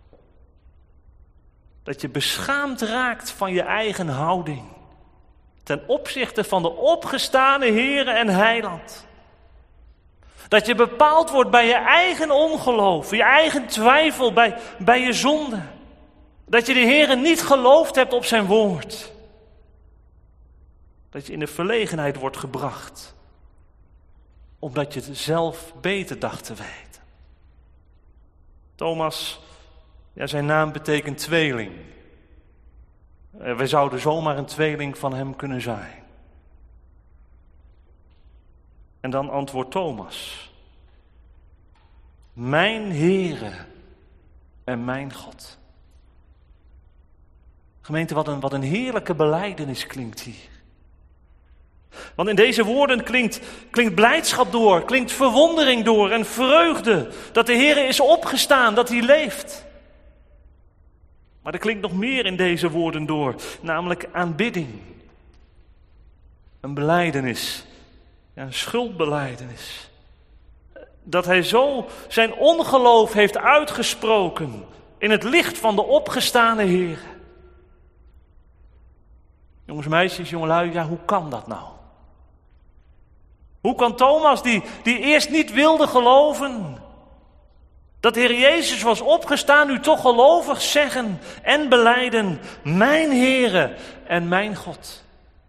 Dat je beschaamd raakt van je eigen houding ten opzichte van de opgestane Heere en Heiland. Dat je bepaald wordt bij je eigen ongeloof, je eigen twijfel, bij, bij je zonde. Dat je de Heere niet geloofd hebt op zijn woord. Dat je in de verlegenheid wordt gebracht, omdat je het zelf beter dacht te weten. Thomas, ja, zijn naam betekent tweeling. Uh, wij zouden zomaar een tweeling van hem kunnen zijn. En dan antwoordt Thomas: mijn Heere en mijn God. Gemeente, wat een, wat een heerlijke belijdenis klinkt hier. Want in deze woorden klinkt, klinkt blijdschap door, klinkt verwondering door en vreugde dat de Heere is opgestaan, dat hij leeft. Maar er klinkt nog meer in deze woorden door, namelijk aanbidding. Een belijdenis, ja, een schuldbelijdenis. Dat hij zo zijn ongeloof heeft uitgesproken in het licht van de opgestane Heer. Jongens, meisjes, jongelui, ja, hoe kan dat nou? Hoe kan Thomas, die, die eerst niet wilde geloven, dat de Heer Jezus was opgestaan, nu toch gelovig zeggen en belijden: mijn Heere en mijn God?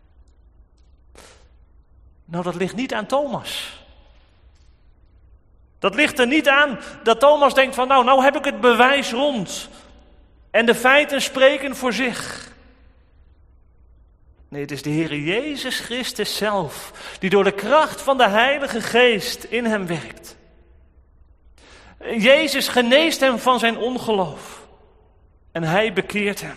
Nou, dat ligt niet aan Thomas. Dat ligt er niet aan dat Thomas denkt van, nou, nou heb ik het bewijs rond. En de feiten spreken voor zich. Nee, het is de Heer Jezus Christus zelf, die door de kracht van de Heilige Geest in hem werkt. Jezus geneest hem van zijn ongeloof. En hij bekeert hem.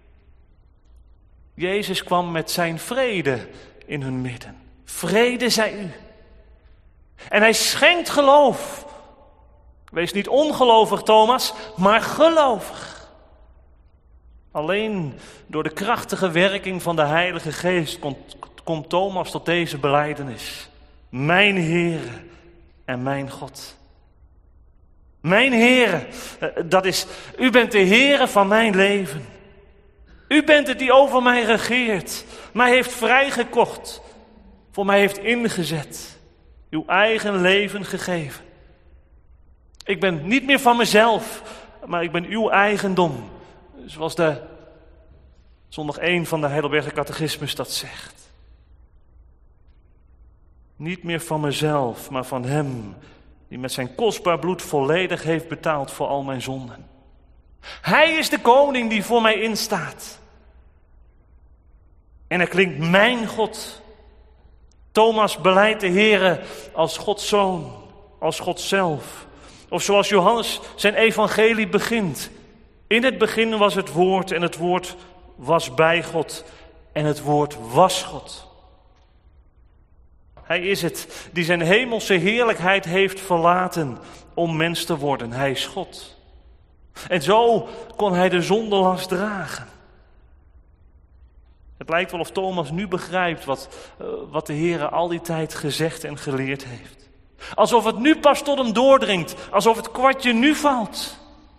Jezus kwam met zijn vrede in hun midden. Vrede zij u. En hij schenkt geloof. Wees niet ongelovig, Thomas, maar gelovig. Alleen door de krachtige werking van de Heilige Geest komt, komt Thomas tot deze belijdenis. Mijn Heere en mijn God. Mijn Heere, dat is, u bent de Heere van mijn leven. U bent het die over mij regeert, mij heeft vrijgekocht, voor mij heeft ingezet, uw eigen leven gegeven. Ik ben niet meer van mezelf, maar ik ben uw eigendom. Zoals de zondag één van de Heidelberger Catechismus dat zegt. Niet meer van mezelf, maar van hem die met zijn kostbaar bloed volledig heeft betaald voor al mijn zonden. Hij is de koning die voor mij instaat. En er klinkt mijn God. Thomas beleidt de Heere als Gods zoon, als God zelf. Of zoals Johannes zijn evangelie begint. In het begin was het woord en het woord was bij God en het woord was God. Hij is het die zijn hemelse heerlijkheid heeft verlaten om mens te worden. Hij is God. En zo kon hij de zondelast dragen. Het lijkt wel of Thomas nu begrijpt wat, uh, wat de Heere al die tijd gezegd en geleerd heeft. Alsof het nu pas tot hem doordringt. Alsof het kwartje nu valt.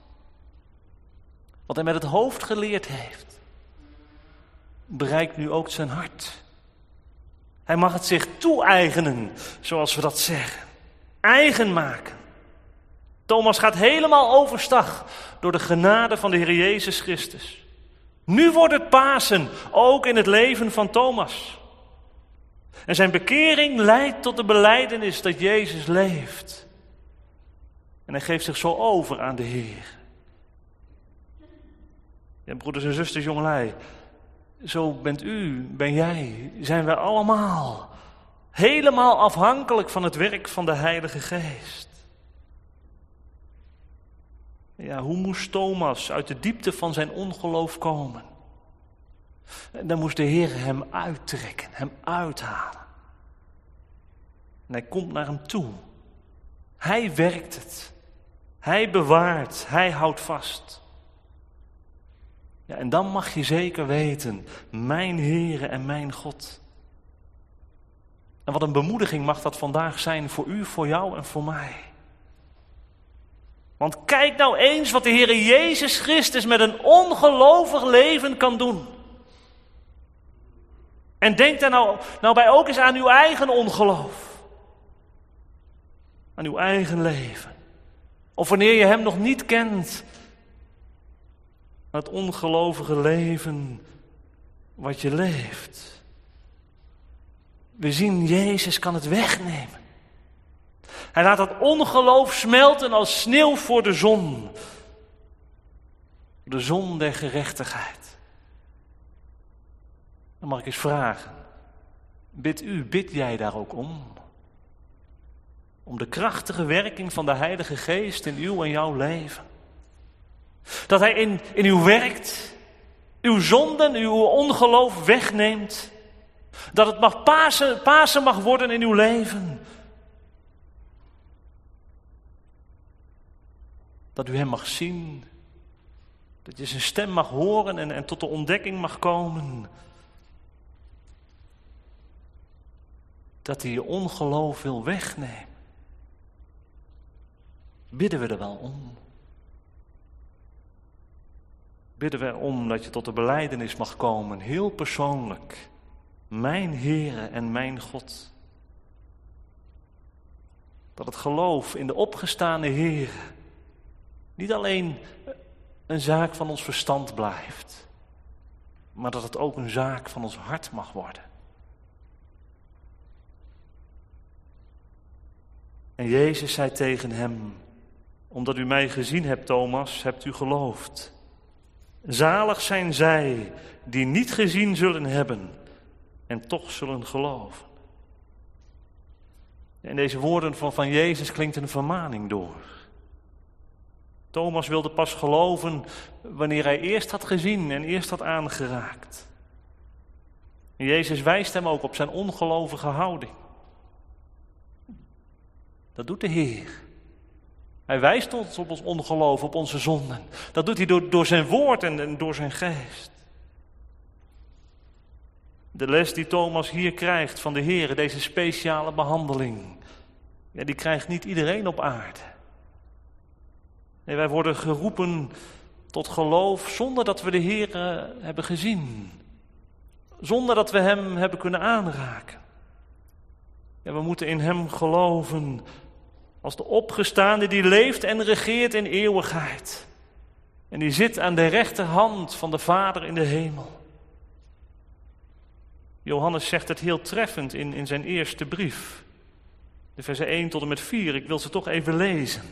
Wat hij met het hoofd geleerd heeft, bereikt nu ook zijn hart. Hij mag het zich toe-eigenen, zoals we dat zeggen. Eigen maken. Thomas gaat helemaal overstag door de genade van de Heer Jezus Christus. Nu wordt het Pasen, ook in het leven van Thomas. En zijn bekering leidt tot de belijdenis dat Jezus leeft. En hij geeft zich zo over aan de Heer. Ja, broeders en zusters, jongelui. Zo bent u, ben jij, zijn wij allemaal helemaal afhankelijk van het werk van de Heilige Geest. Ja, hoe moest Thomas uit de diepte van zijn ongeloof komen? En dan moest de Heer hem uittrekken, hem uithalen. En hij komt naar hem toe. Hij werkt het. Hij bewaart, hij houdt vast. Ja, en dan mag je zeker weten, mijn Heere en mijn God. En wat een bemoediging mag dat vandaag zijn voor u, voor jou en voor mij. Want kijk nou eens wat de Heere Jezus Christus met een ongelovig leven kan doen. En denk daar nou, nou bij ook eens aan uw eigen ongeloof. Aan uw eigen leven. Of wanneer je hem nog niet kent. Het ongelovige leven wat je leeft. We zien, Jezus kan het wegnemen. Hij laat dat ongeloof smelten als sneeuw voor de zon. De zon der gerechtigheid. Dan mag ik eens vragen. Bidt u, bid jij daar ook om? Om de krachtige werking van de Heilige Geest in uw en jouw leven. Dat hij in, in u werkt, uw zonden, uw ongeloof wegneemt. Dat het mag Pasen, Pasen mag worden in uw leven. Dat u hem mag zien. Dat je zijn stem mag horen en, en tot de ontdekking mag komen. Dat hij je ongeloof wil wegnemen. Bidden we er wel om? Bidden we erom dat je tot de belijdenis mag komen, heel persoonlijk. Mijn Heere en mijn God. Dat het geloof in de opgestane Heere niet alleen een zaak van ons verstand blijft, maar dat het ook een zaak van ons hart mag worden. En Jezus zei tegen hem, omdat u mij gezien hebt, Thomas, hebt u geloofd. Zalig zijn zij die niet gezien zullen hebben en toch zullen geloven. In deze woorden van, van Jezus klinkt een vermaning door. Thomas wilde pas geloven wanneer hij eerst had gezien en eerst had aangeraakt. En Jezus wijst hem ook op zijn ongelovige houding. Dat doet de Heer. Hij wijst ons op ons ongeloof, op onze zonden. Dat doet hij door, door zijn woord en, en door zijn geest. De les die Thomas hier krijgt van de Heer, deze speciale behandeling, ja, die krijgt niet iedereen op aarde. Nee, wij worden geroepen tot geloof zonder dat we de Heer uh, hebben gezien. Zonder dat we hem hebben kunnen aanraken. Ja, we moeten in hem geloven als de opgestaande die leeft en regeert in eeuwigheid. En die zit aan de rechterhand van de Vader in de hemel. Johannes zegt het heel treffend in, in zijn eerste brief. De versen één tot en met vier, ik wil ze toch even lezen.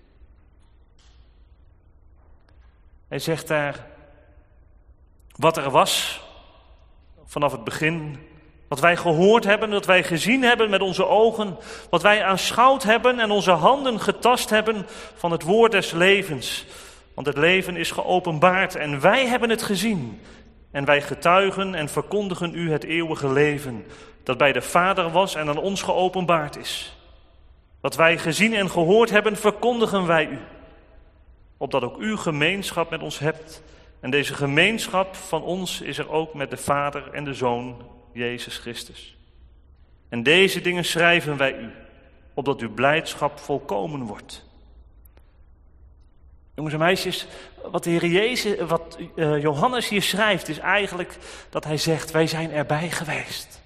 Hij zegt daar, wat er was vanaf het begin, wat wij gehoord hebben, wat wij gezien hebben met onze ogen, wat wij aanschouwd hebben en onze handen getast hebben van het woord des levens. Want het leven is geopenbaard en wij hebben het gezien. En wij getuigen en verkondigen u het eeuwige leven, dat bij de Vader was en aan ons geopenbaard is. Wat wij gezien en gehoord hebben, verkondigen wij u. Opdat ook u gemeenschap met ons hebt. En deze gemeenschap van ons is er ook met de Vader en de Zoon, Jezus Christus. En deze dingen schrijven wij u, opdat uw blijdschap volkomen wordt. Jongens en meisjes, wat de Heer Jezus, wat uh, Johannes hier schrijft, is eigenlijk dat hij zegt, wij zijn erbij geweest.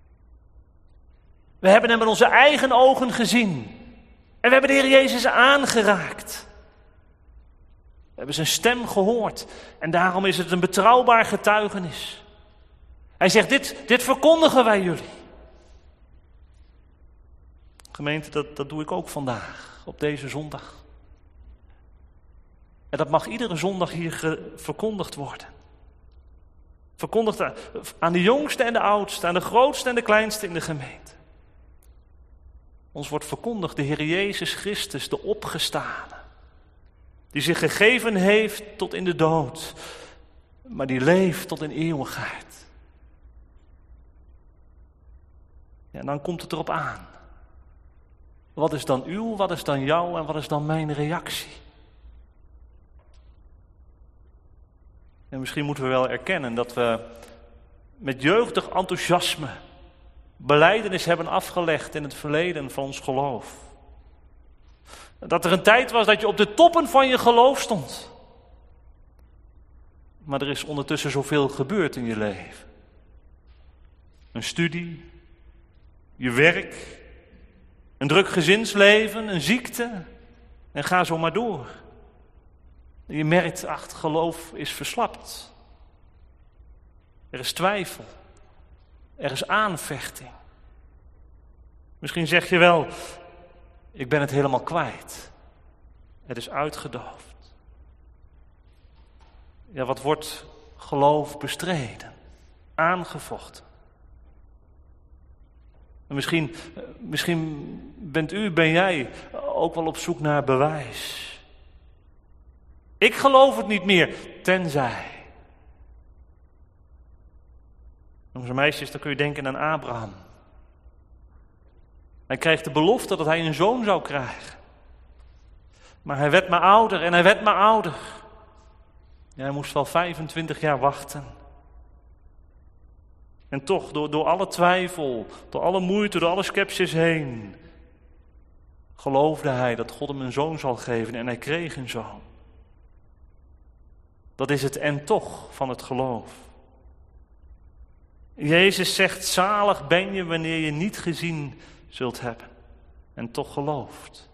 We hebben hem met onze eigen ogen gezien. En we hebben de Heer Jezus aangeraakt. We hebben zijn stem gehoord. En daarom is het een betrouwbaar getuigenis. Hij zegt, dit, dit verkondigen wij jullie. Gemeente, dat, dat doe ik ook vandaag, op deze zondag. En dat mag iedere zondag hier ge- verkondigd worden. Verkondigt aan de jongste en de oudste, aan de grootste en de kleinste in de gemeente. Ons wordt verkondigd de Heer Jezus Christus, de opgestane. Die zich gegeven heeft tot in de dood, maar die leeft tot in eeuwigheid. Ja, en dan komt het erop aan. Wat is dan uw, wat is dan jouw en wat is dan mijn reactie? En misschien moeten we wel erkennen dat we met jeugdig enthousiasme belijdenis hebben afgelegd in het verleden van ons geloof. Dat er een tijd was dat je op de toppen van je geloof stond. Maar er is ondertussen zoveel gebeurd in je leven. Een studie, je werk, een druk gezinsleven, een ziekte en ga zo maar door. Je merkt, ach, het geloof is verslapt. Er is twijfel. Er is aanvechting. Misschien zeg je wel, ik ben het helemaal kwijt. Het is uitgedoofd. Ja, wat wordt geloof bestreden? Aangevochten. En misschien, misschien bent u, ben jij ook wel op zoek naar bewijs. Ik geloof het niet meer, tenzij. Jongens en meisjes, dan kun je denken aan Abraham. Hij kreeg de belofte dat hij een zoon zou krijgen. Maar hij werd maar ouder en hij werd maar ouder. Ja, hij moest wel vijfentwintig jaar wachten. En toch, door, door alle twijfel, door alle moeite, door alle sceptisch heen, geloofde hij dat God hem een zoon zal geven en hij kreeg een zoon. Dat is het en toch van het geloof. Jezus zegt, zalig ben je wanneer je niet gezien zult hebben en toch gelooft.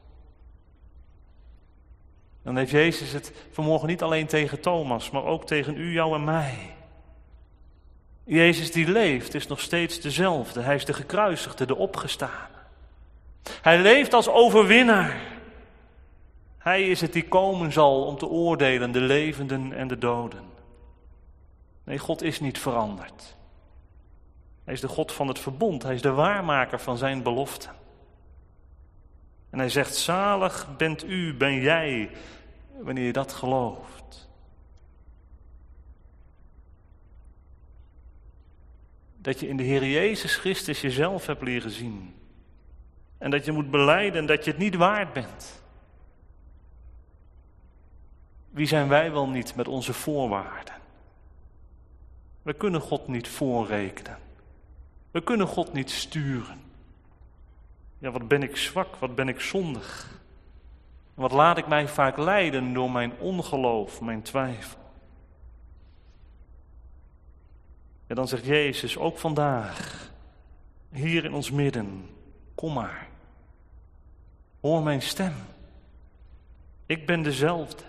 Dan heeft Jezus het vanmorgen niet alleen tegen Thomas, maar ook tegen u, jou en mij. Jezus die leeft is nog steeds dezelfde. Hij is de gekruisigde, de opgestane. Hij leeft als overwinnaar. Hij is het die komen zal om te oordelen de levenden en de doden. Nee, God is niet veranderd. Hij is de God van het verbond. Hij is de waarmaker van zijn beloften. En hij zegt, zalig bent u, ben jij, wanneer je dat gelooft. Dat je in de Heer Jezus Christus jezelf hebt leren zien. En dat je moet belijden dat je het niet waard bent. Wie zijn wij wel niet met onze voorwaarden? We kunnen God niet voorrekenen. We kunnen God niet sturen. Ja, wat ben ik zwak, wat ben ik zondig. Wat laat ik mij vaak leiden door mijn ongeloof, mijn twijfel. En dan zegt Jezus ook vandaag, hier in ons midden, kom maar. Hoor mijn stem. Ik ben dezelfde.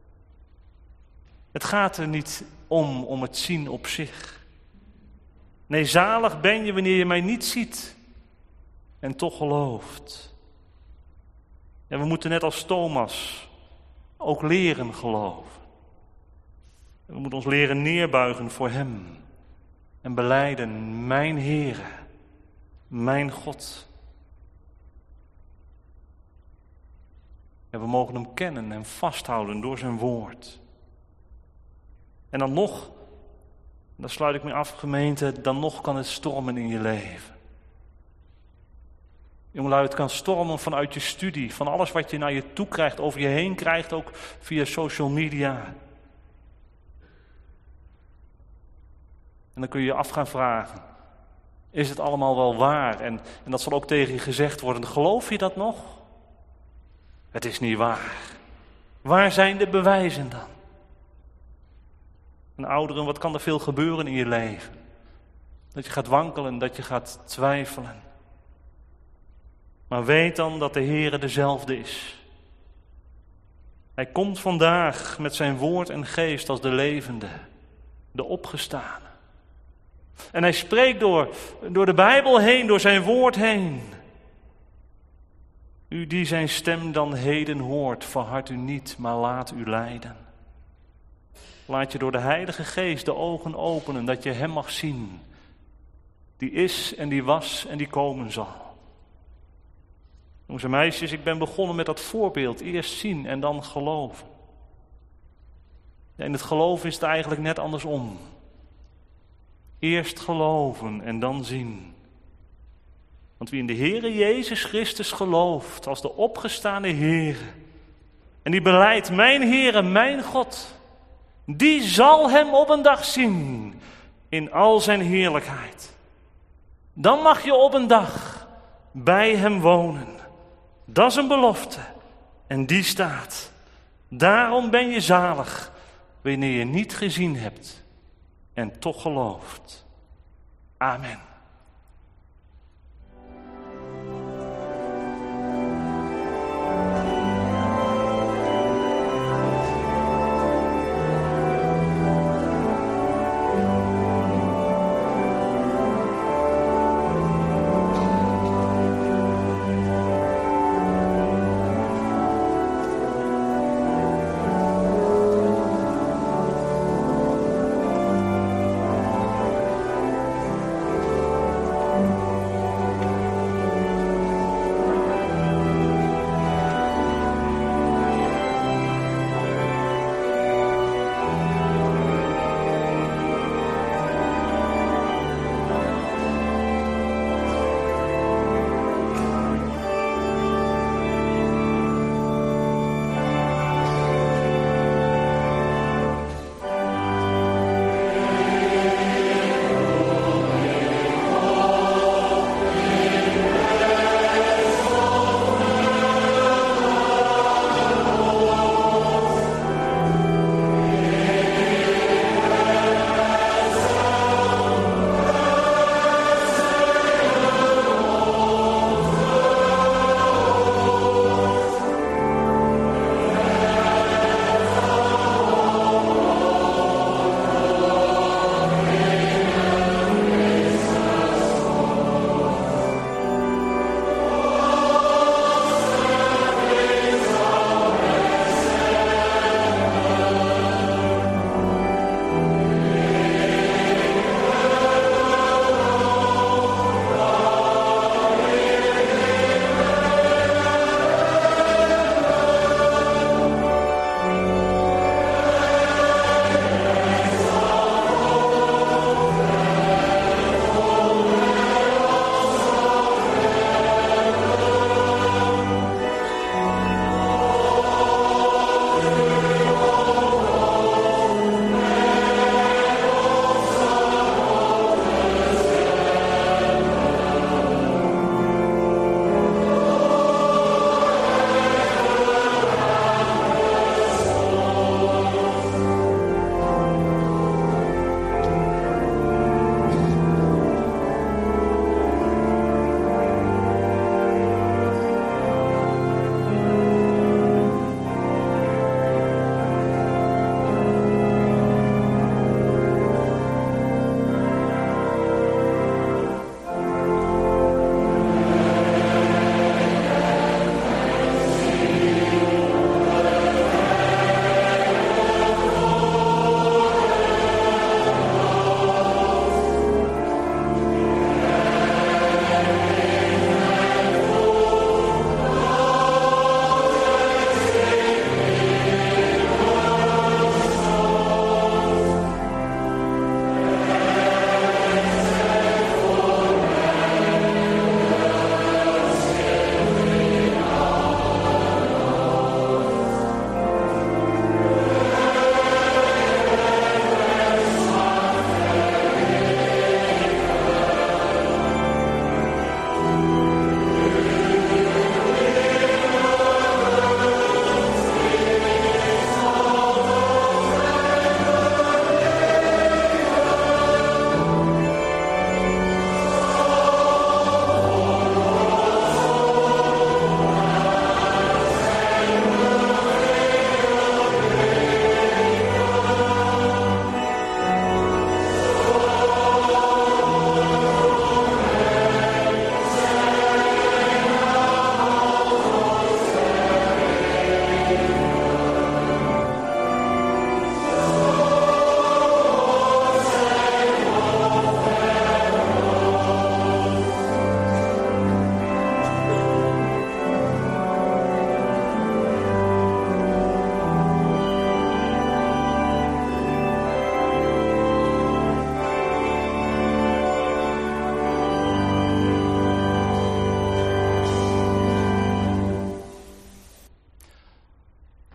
Het gaat er niet om, om het zien op zich. Nee, zalig ben je wanneer je mij niet ziet en toch gelooft. En we moeten net als Thomas ook leren geloven. We moeten ons leren neerbuigen voor hem en belijden, mijn Heere, mijn God. En we mogen hem kennen en vasthouden door zijn woord. En dan nog, daar sluit ik me af, gemeente, dan nog kan het stormen in je leven. Jongelui, het kan stormen vanuit je studie, van alles wat je naar je toe krijgt, over je heen krijgt, ook via social media. En dan kun je je af gaan vragen, is het allemaal wel waar? En, en dat zal ook tegen je gezegd worden, geloof je dat nog? Het is niet waar. Waar zijn de bewijzen dan? En ouderen, wat kan er veel gebeuren in je leven? Dat je gaat wankelen, dat je gaat twijfelen. Maar weet dan dat de Heere dezelfde is. Hij komt vandaag met zijn woord en geest als de levende, de opgestane. En hij spreekt door, door de Bijbel heen, door zijn woord heen. U die zijn stem dan heden hoort, verhard u niet, maar laat u leiden. Laat je door de Heilige Geest de ogen openen, dat je hem mag zien. Die is en die was en die komen zal. Jongens en meisjes, ik ben begonnen met dat voorbeeld. Eerst zien en dan geloven. In het geloven is het eigenlijk net andersom. Eerst geloven en dan zien. Want wie in de Heere Jezus Christus gelooft als de opgestane Heere, en die belijdt, mijn Heere, mijn God, die zal hem op een dag zien in al zijn heerlijkheid. Dan mag je op een dag bij hem wonen. Dat is een belofte en die staat. Daarom ben je zalig wanneer je niet gezien hebt en toch gelooft. Amen.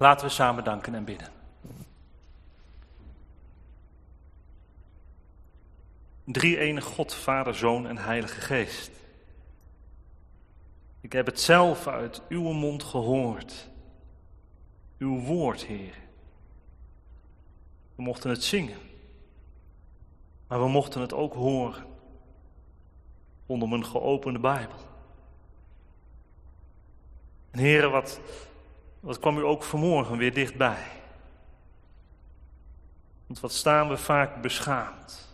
Laten we samen danken en bidden. Drie-enige God, Vader, Zoon en Heilige Geest. Ik heb het zelf uit uw mond gehoord. Uw woord, Heer. We mochten het zingen. Maar we mochten het ook horen. Onder een geopende Bijbel. En Heer, wat, wat kwam u ook vanmorgen weer dichtbij. Want wat staan we vaak beschaamd.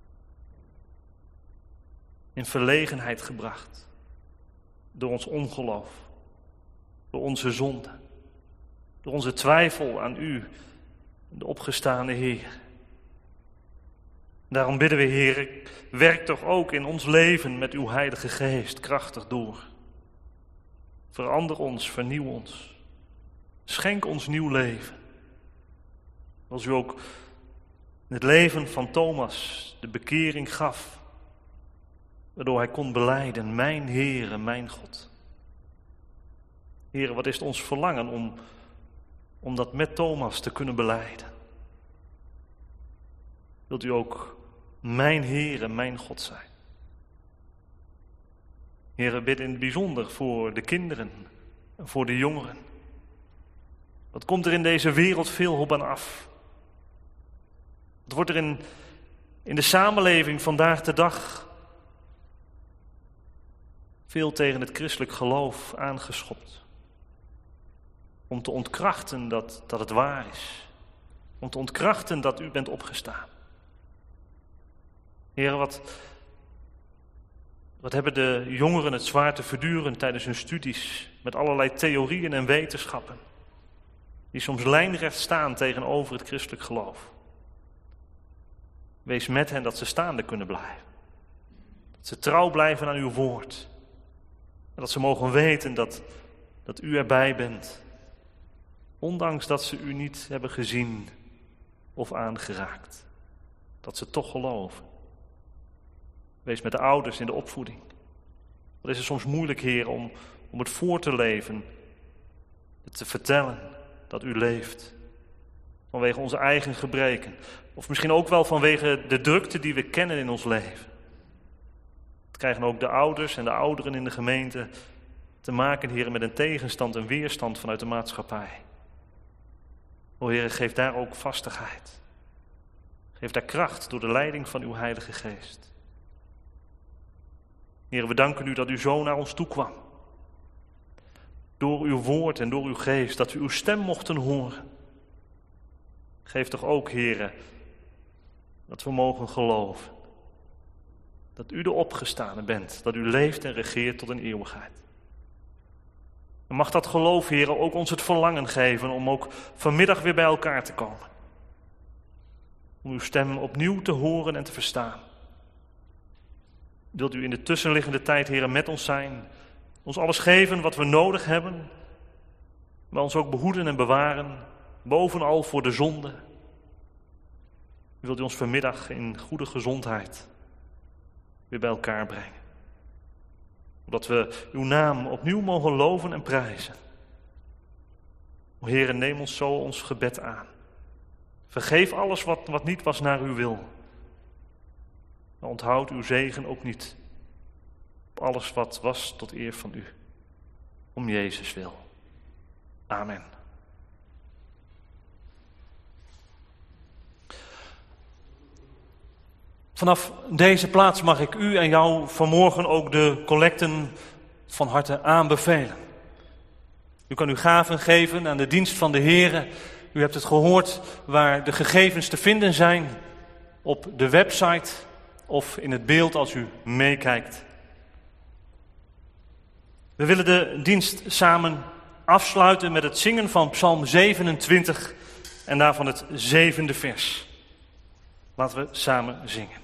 In verlegenheid gebracht. Door ons ongeloof. Door onze zonde. Door onze twijfel aan u. De opgestane Heer. Daarom bidden we, Heer, werk toch ook in ons leven met uw Heilige Geest krachtig door. Verander ons, vernieuw ons. Schenk ons nieuw leven. Als u ook in het leven van Thomas de bekering gaf. Waardoor hij kon belijden, mijn Heere, mijn God. Heere, wat is het ons verlangen om, om dat met Thomas te kunnen belijden. Wilt u ook mijn Heere, mijn God zijn. Heere, bid in het bijzonder voor de kinderen en voor de jongeren. Wat komt er in deze wereld veel op en af? Wat wordt er in, in de samenleving vandaag de dag veel tegen het christelijk geloof aangeschopt? Om te ontkrachten dat, dat het waar is. Om te ontkrachten dat u bent opgestaan. Heer, wat, wat hebben de jongeren het zwaar te verduren tijdens hun studies met allerlei theorieën en wetenschappen, die soms lijnrecht staan tegenover het christelijk geloof. Wees met hen dat ze staande kunnen blijven. Dat ze trouw blijven aan uw woord. En dat ze mogen weten dat, dat u erbij bent, ondanks dat ze u niet hebben gezien of aangeraakt. Dat ze toch geloven. Wees met de ouders in de opvoeding. Wat is het soms moeilijk, Heer, om, om het voor te leven, het te vertellen dat u leeft. Vanwege onze eigen gebreken. Of misschien ook wel vanwege de drukte die we kennen in ons leven. Het krijgen ook de ouders en de ouderen in de gemeente te maken, Heer, met een tegenstand en weerstand vanuit de maatschappij. O Heer, geef daar ook vastigheid. Geef daar kracht door de leiding van uw Heilige Geest. Heer, we danken u dat u zo naar ons toe kwam. Door uw woord en door uw geest, dat we uw stem mochten horen. Geef toch ook, Heer, dat we mogen geloven. Dat u de opgestane bent, dat u leeft en regeert tot een eeuwigheid. En mag dat geloof, Heer, ook ons het verlangen geven om ook vanmiddag weer bij elkaar te komen. Om uw stem opnieuw te horen en te verstaan. Wilt u in de tussenliggende tijd, Heer, met ons zijn, ons alles geven wat we nodig hebben, maar ons ook behoeden en bewaren, bovenal voor de zonde. Wilt u ons vanmiddag in goede gezondheid weer bij elkaar brengen. Opdat we uw naam opnieuw mogen loven en prijzen. O Heere, neem ons zo ons gebed aan. Vergeef alles wat, wat niet was naar uw wil. Maar onthoud uw zegen ook niet. Op alles wat was tot eer van u. Om Jezus wil. Amen. Vanaf deze plaats mag ik u en jou vanmorgen ook de collecten van harte aanbevelen. U kan uw gaven geven aan de dienst van de Heere. U hebt het gehoord waar de gegevens te vinden zijn op de website of in het beeld als u meekijkt. We willen de dienst samen afsluiten met het zingen van Psalm zevenentwintig en daarvan het zevende vers. Laten we samen zingen.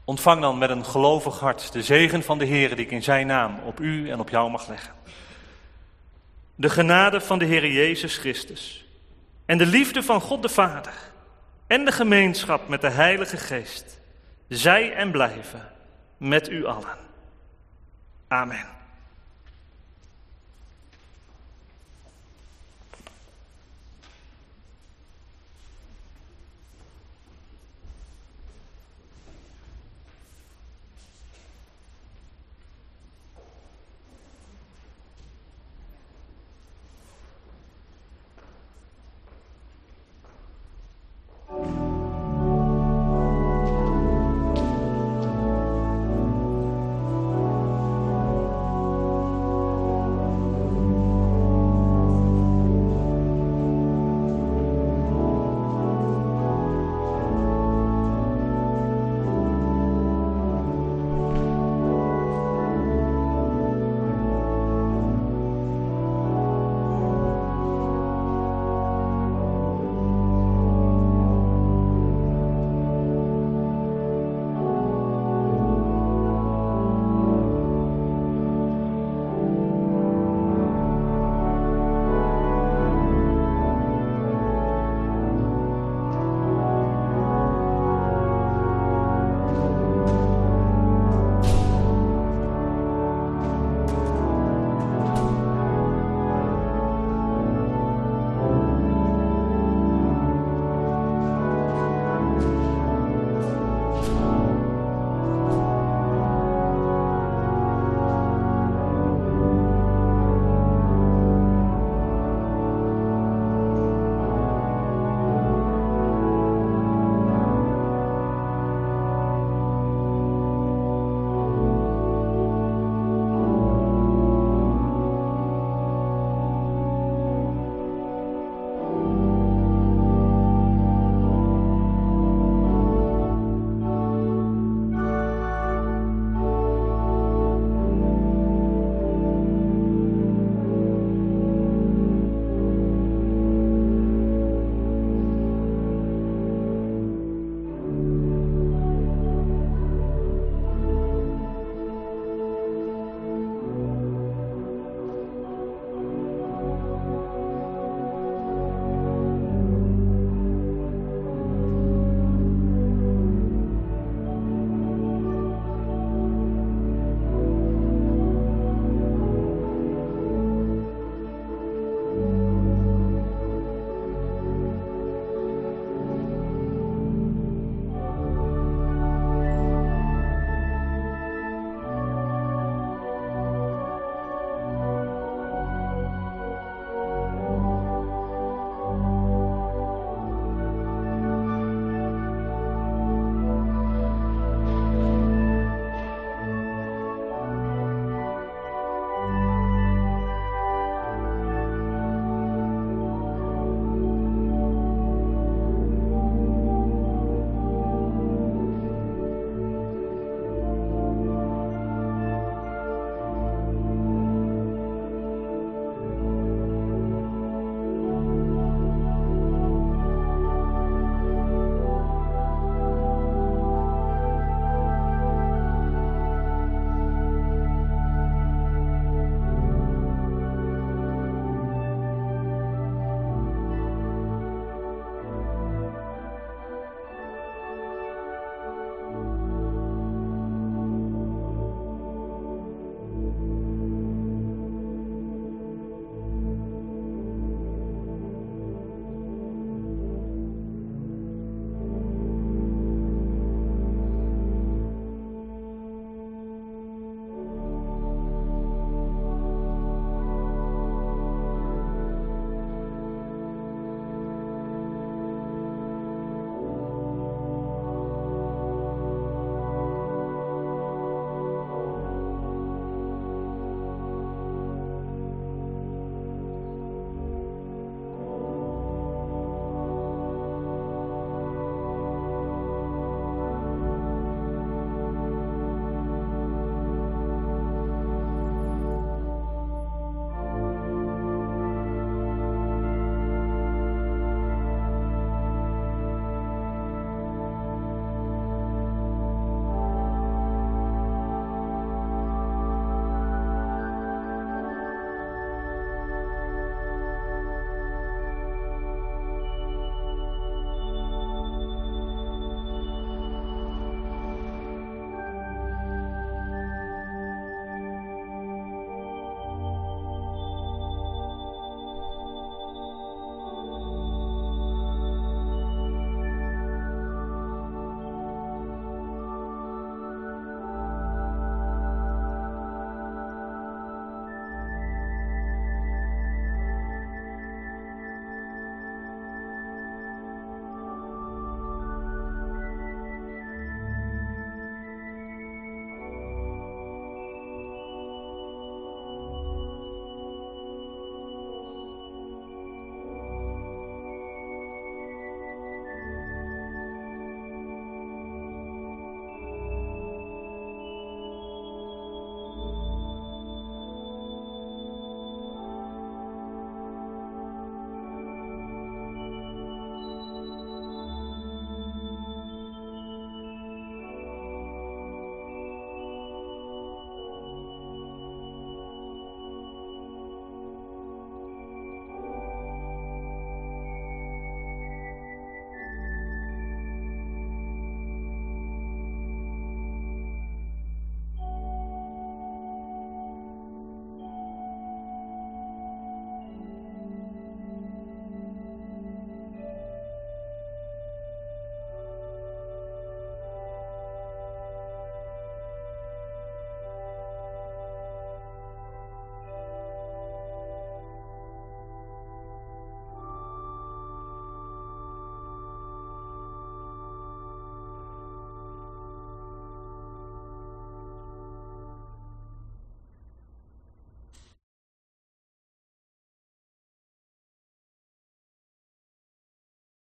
Ontvang dan met een gelovig hart de zegen van de Heere die ik in zijn naam op u en op jou mag leggen. De genade van de Heere Jezus Christus en de liefde van God de Vader en de gemeenschap met de Heilige Geest, zij en blijven met u allen. Amen.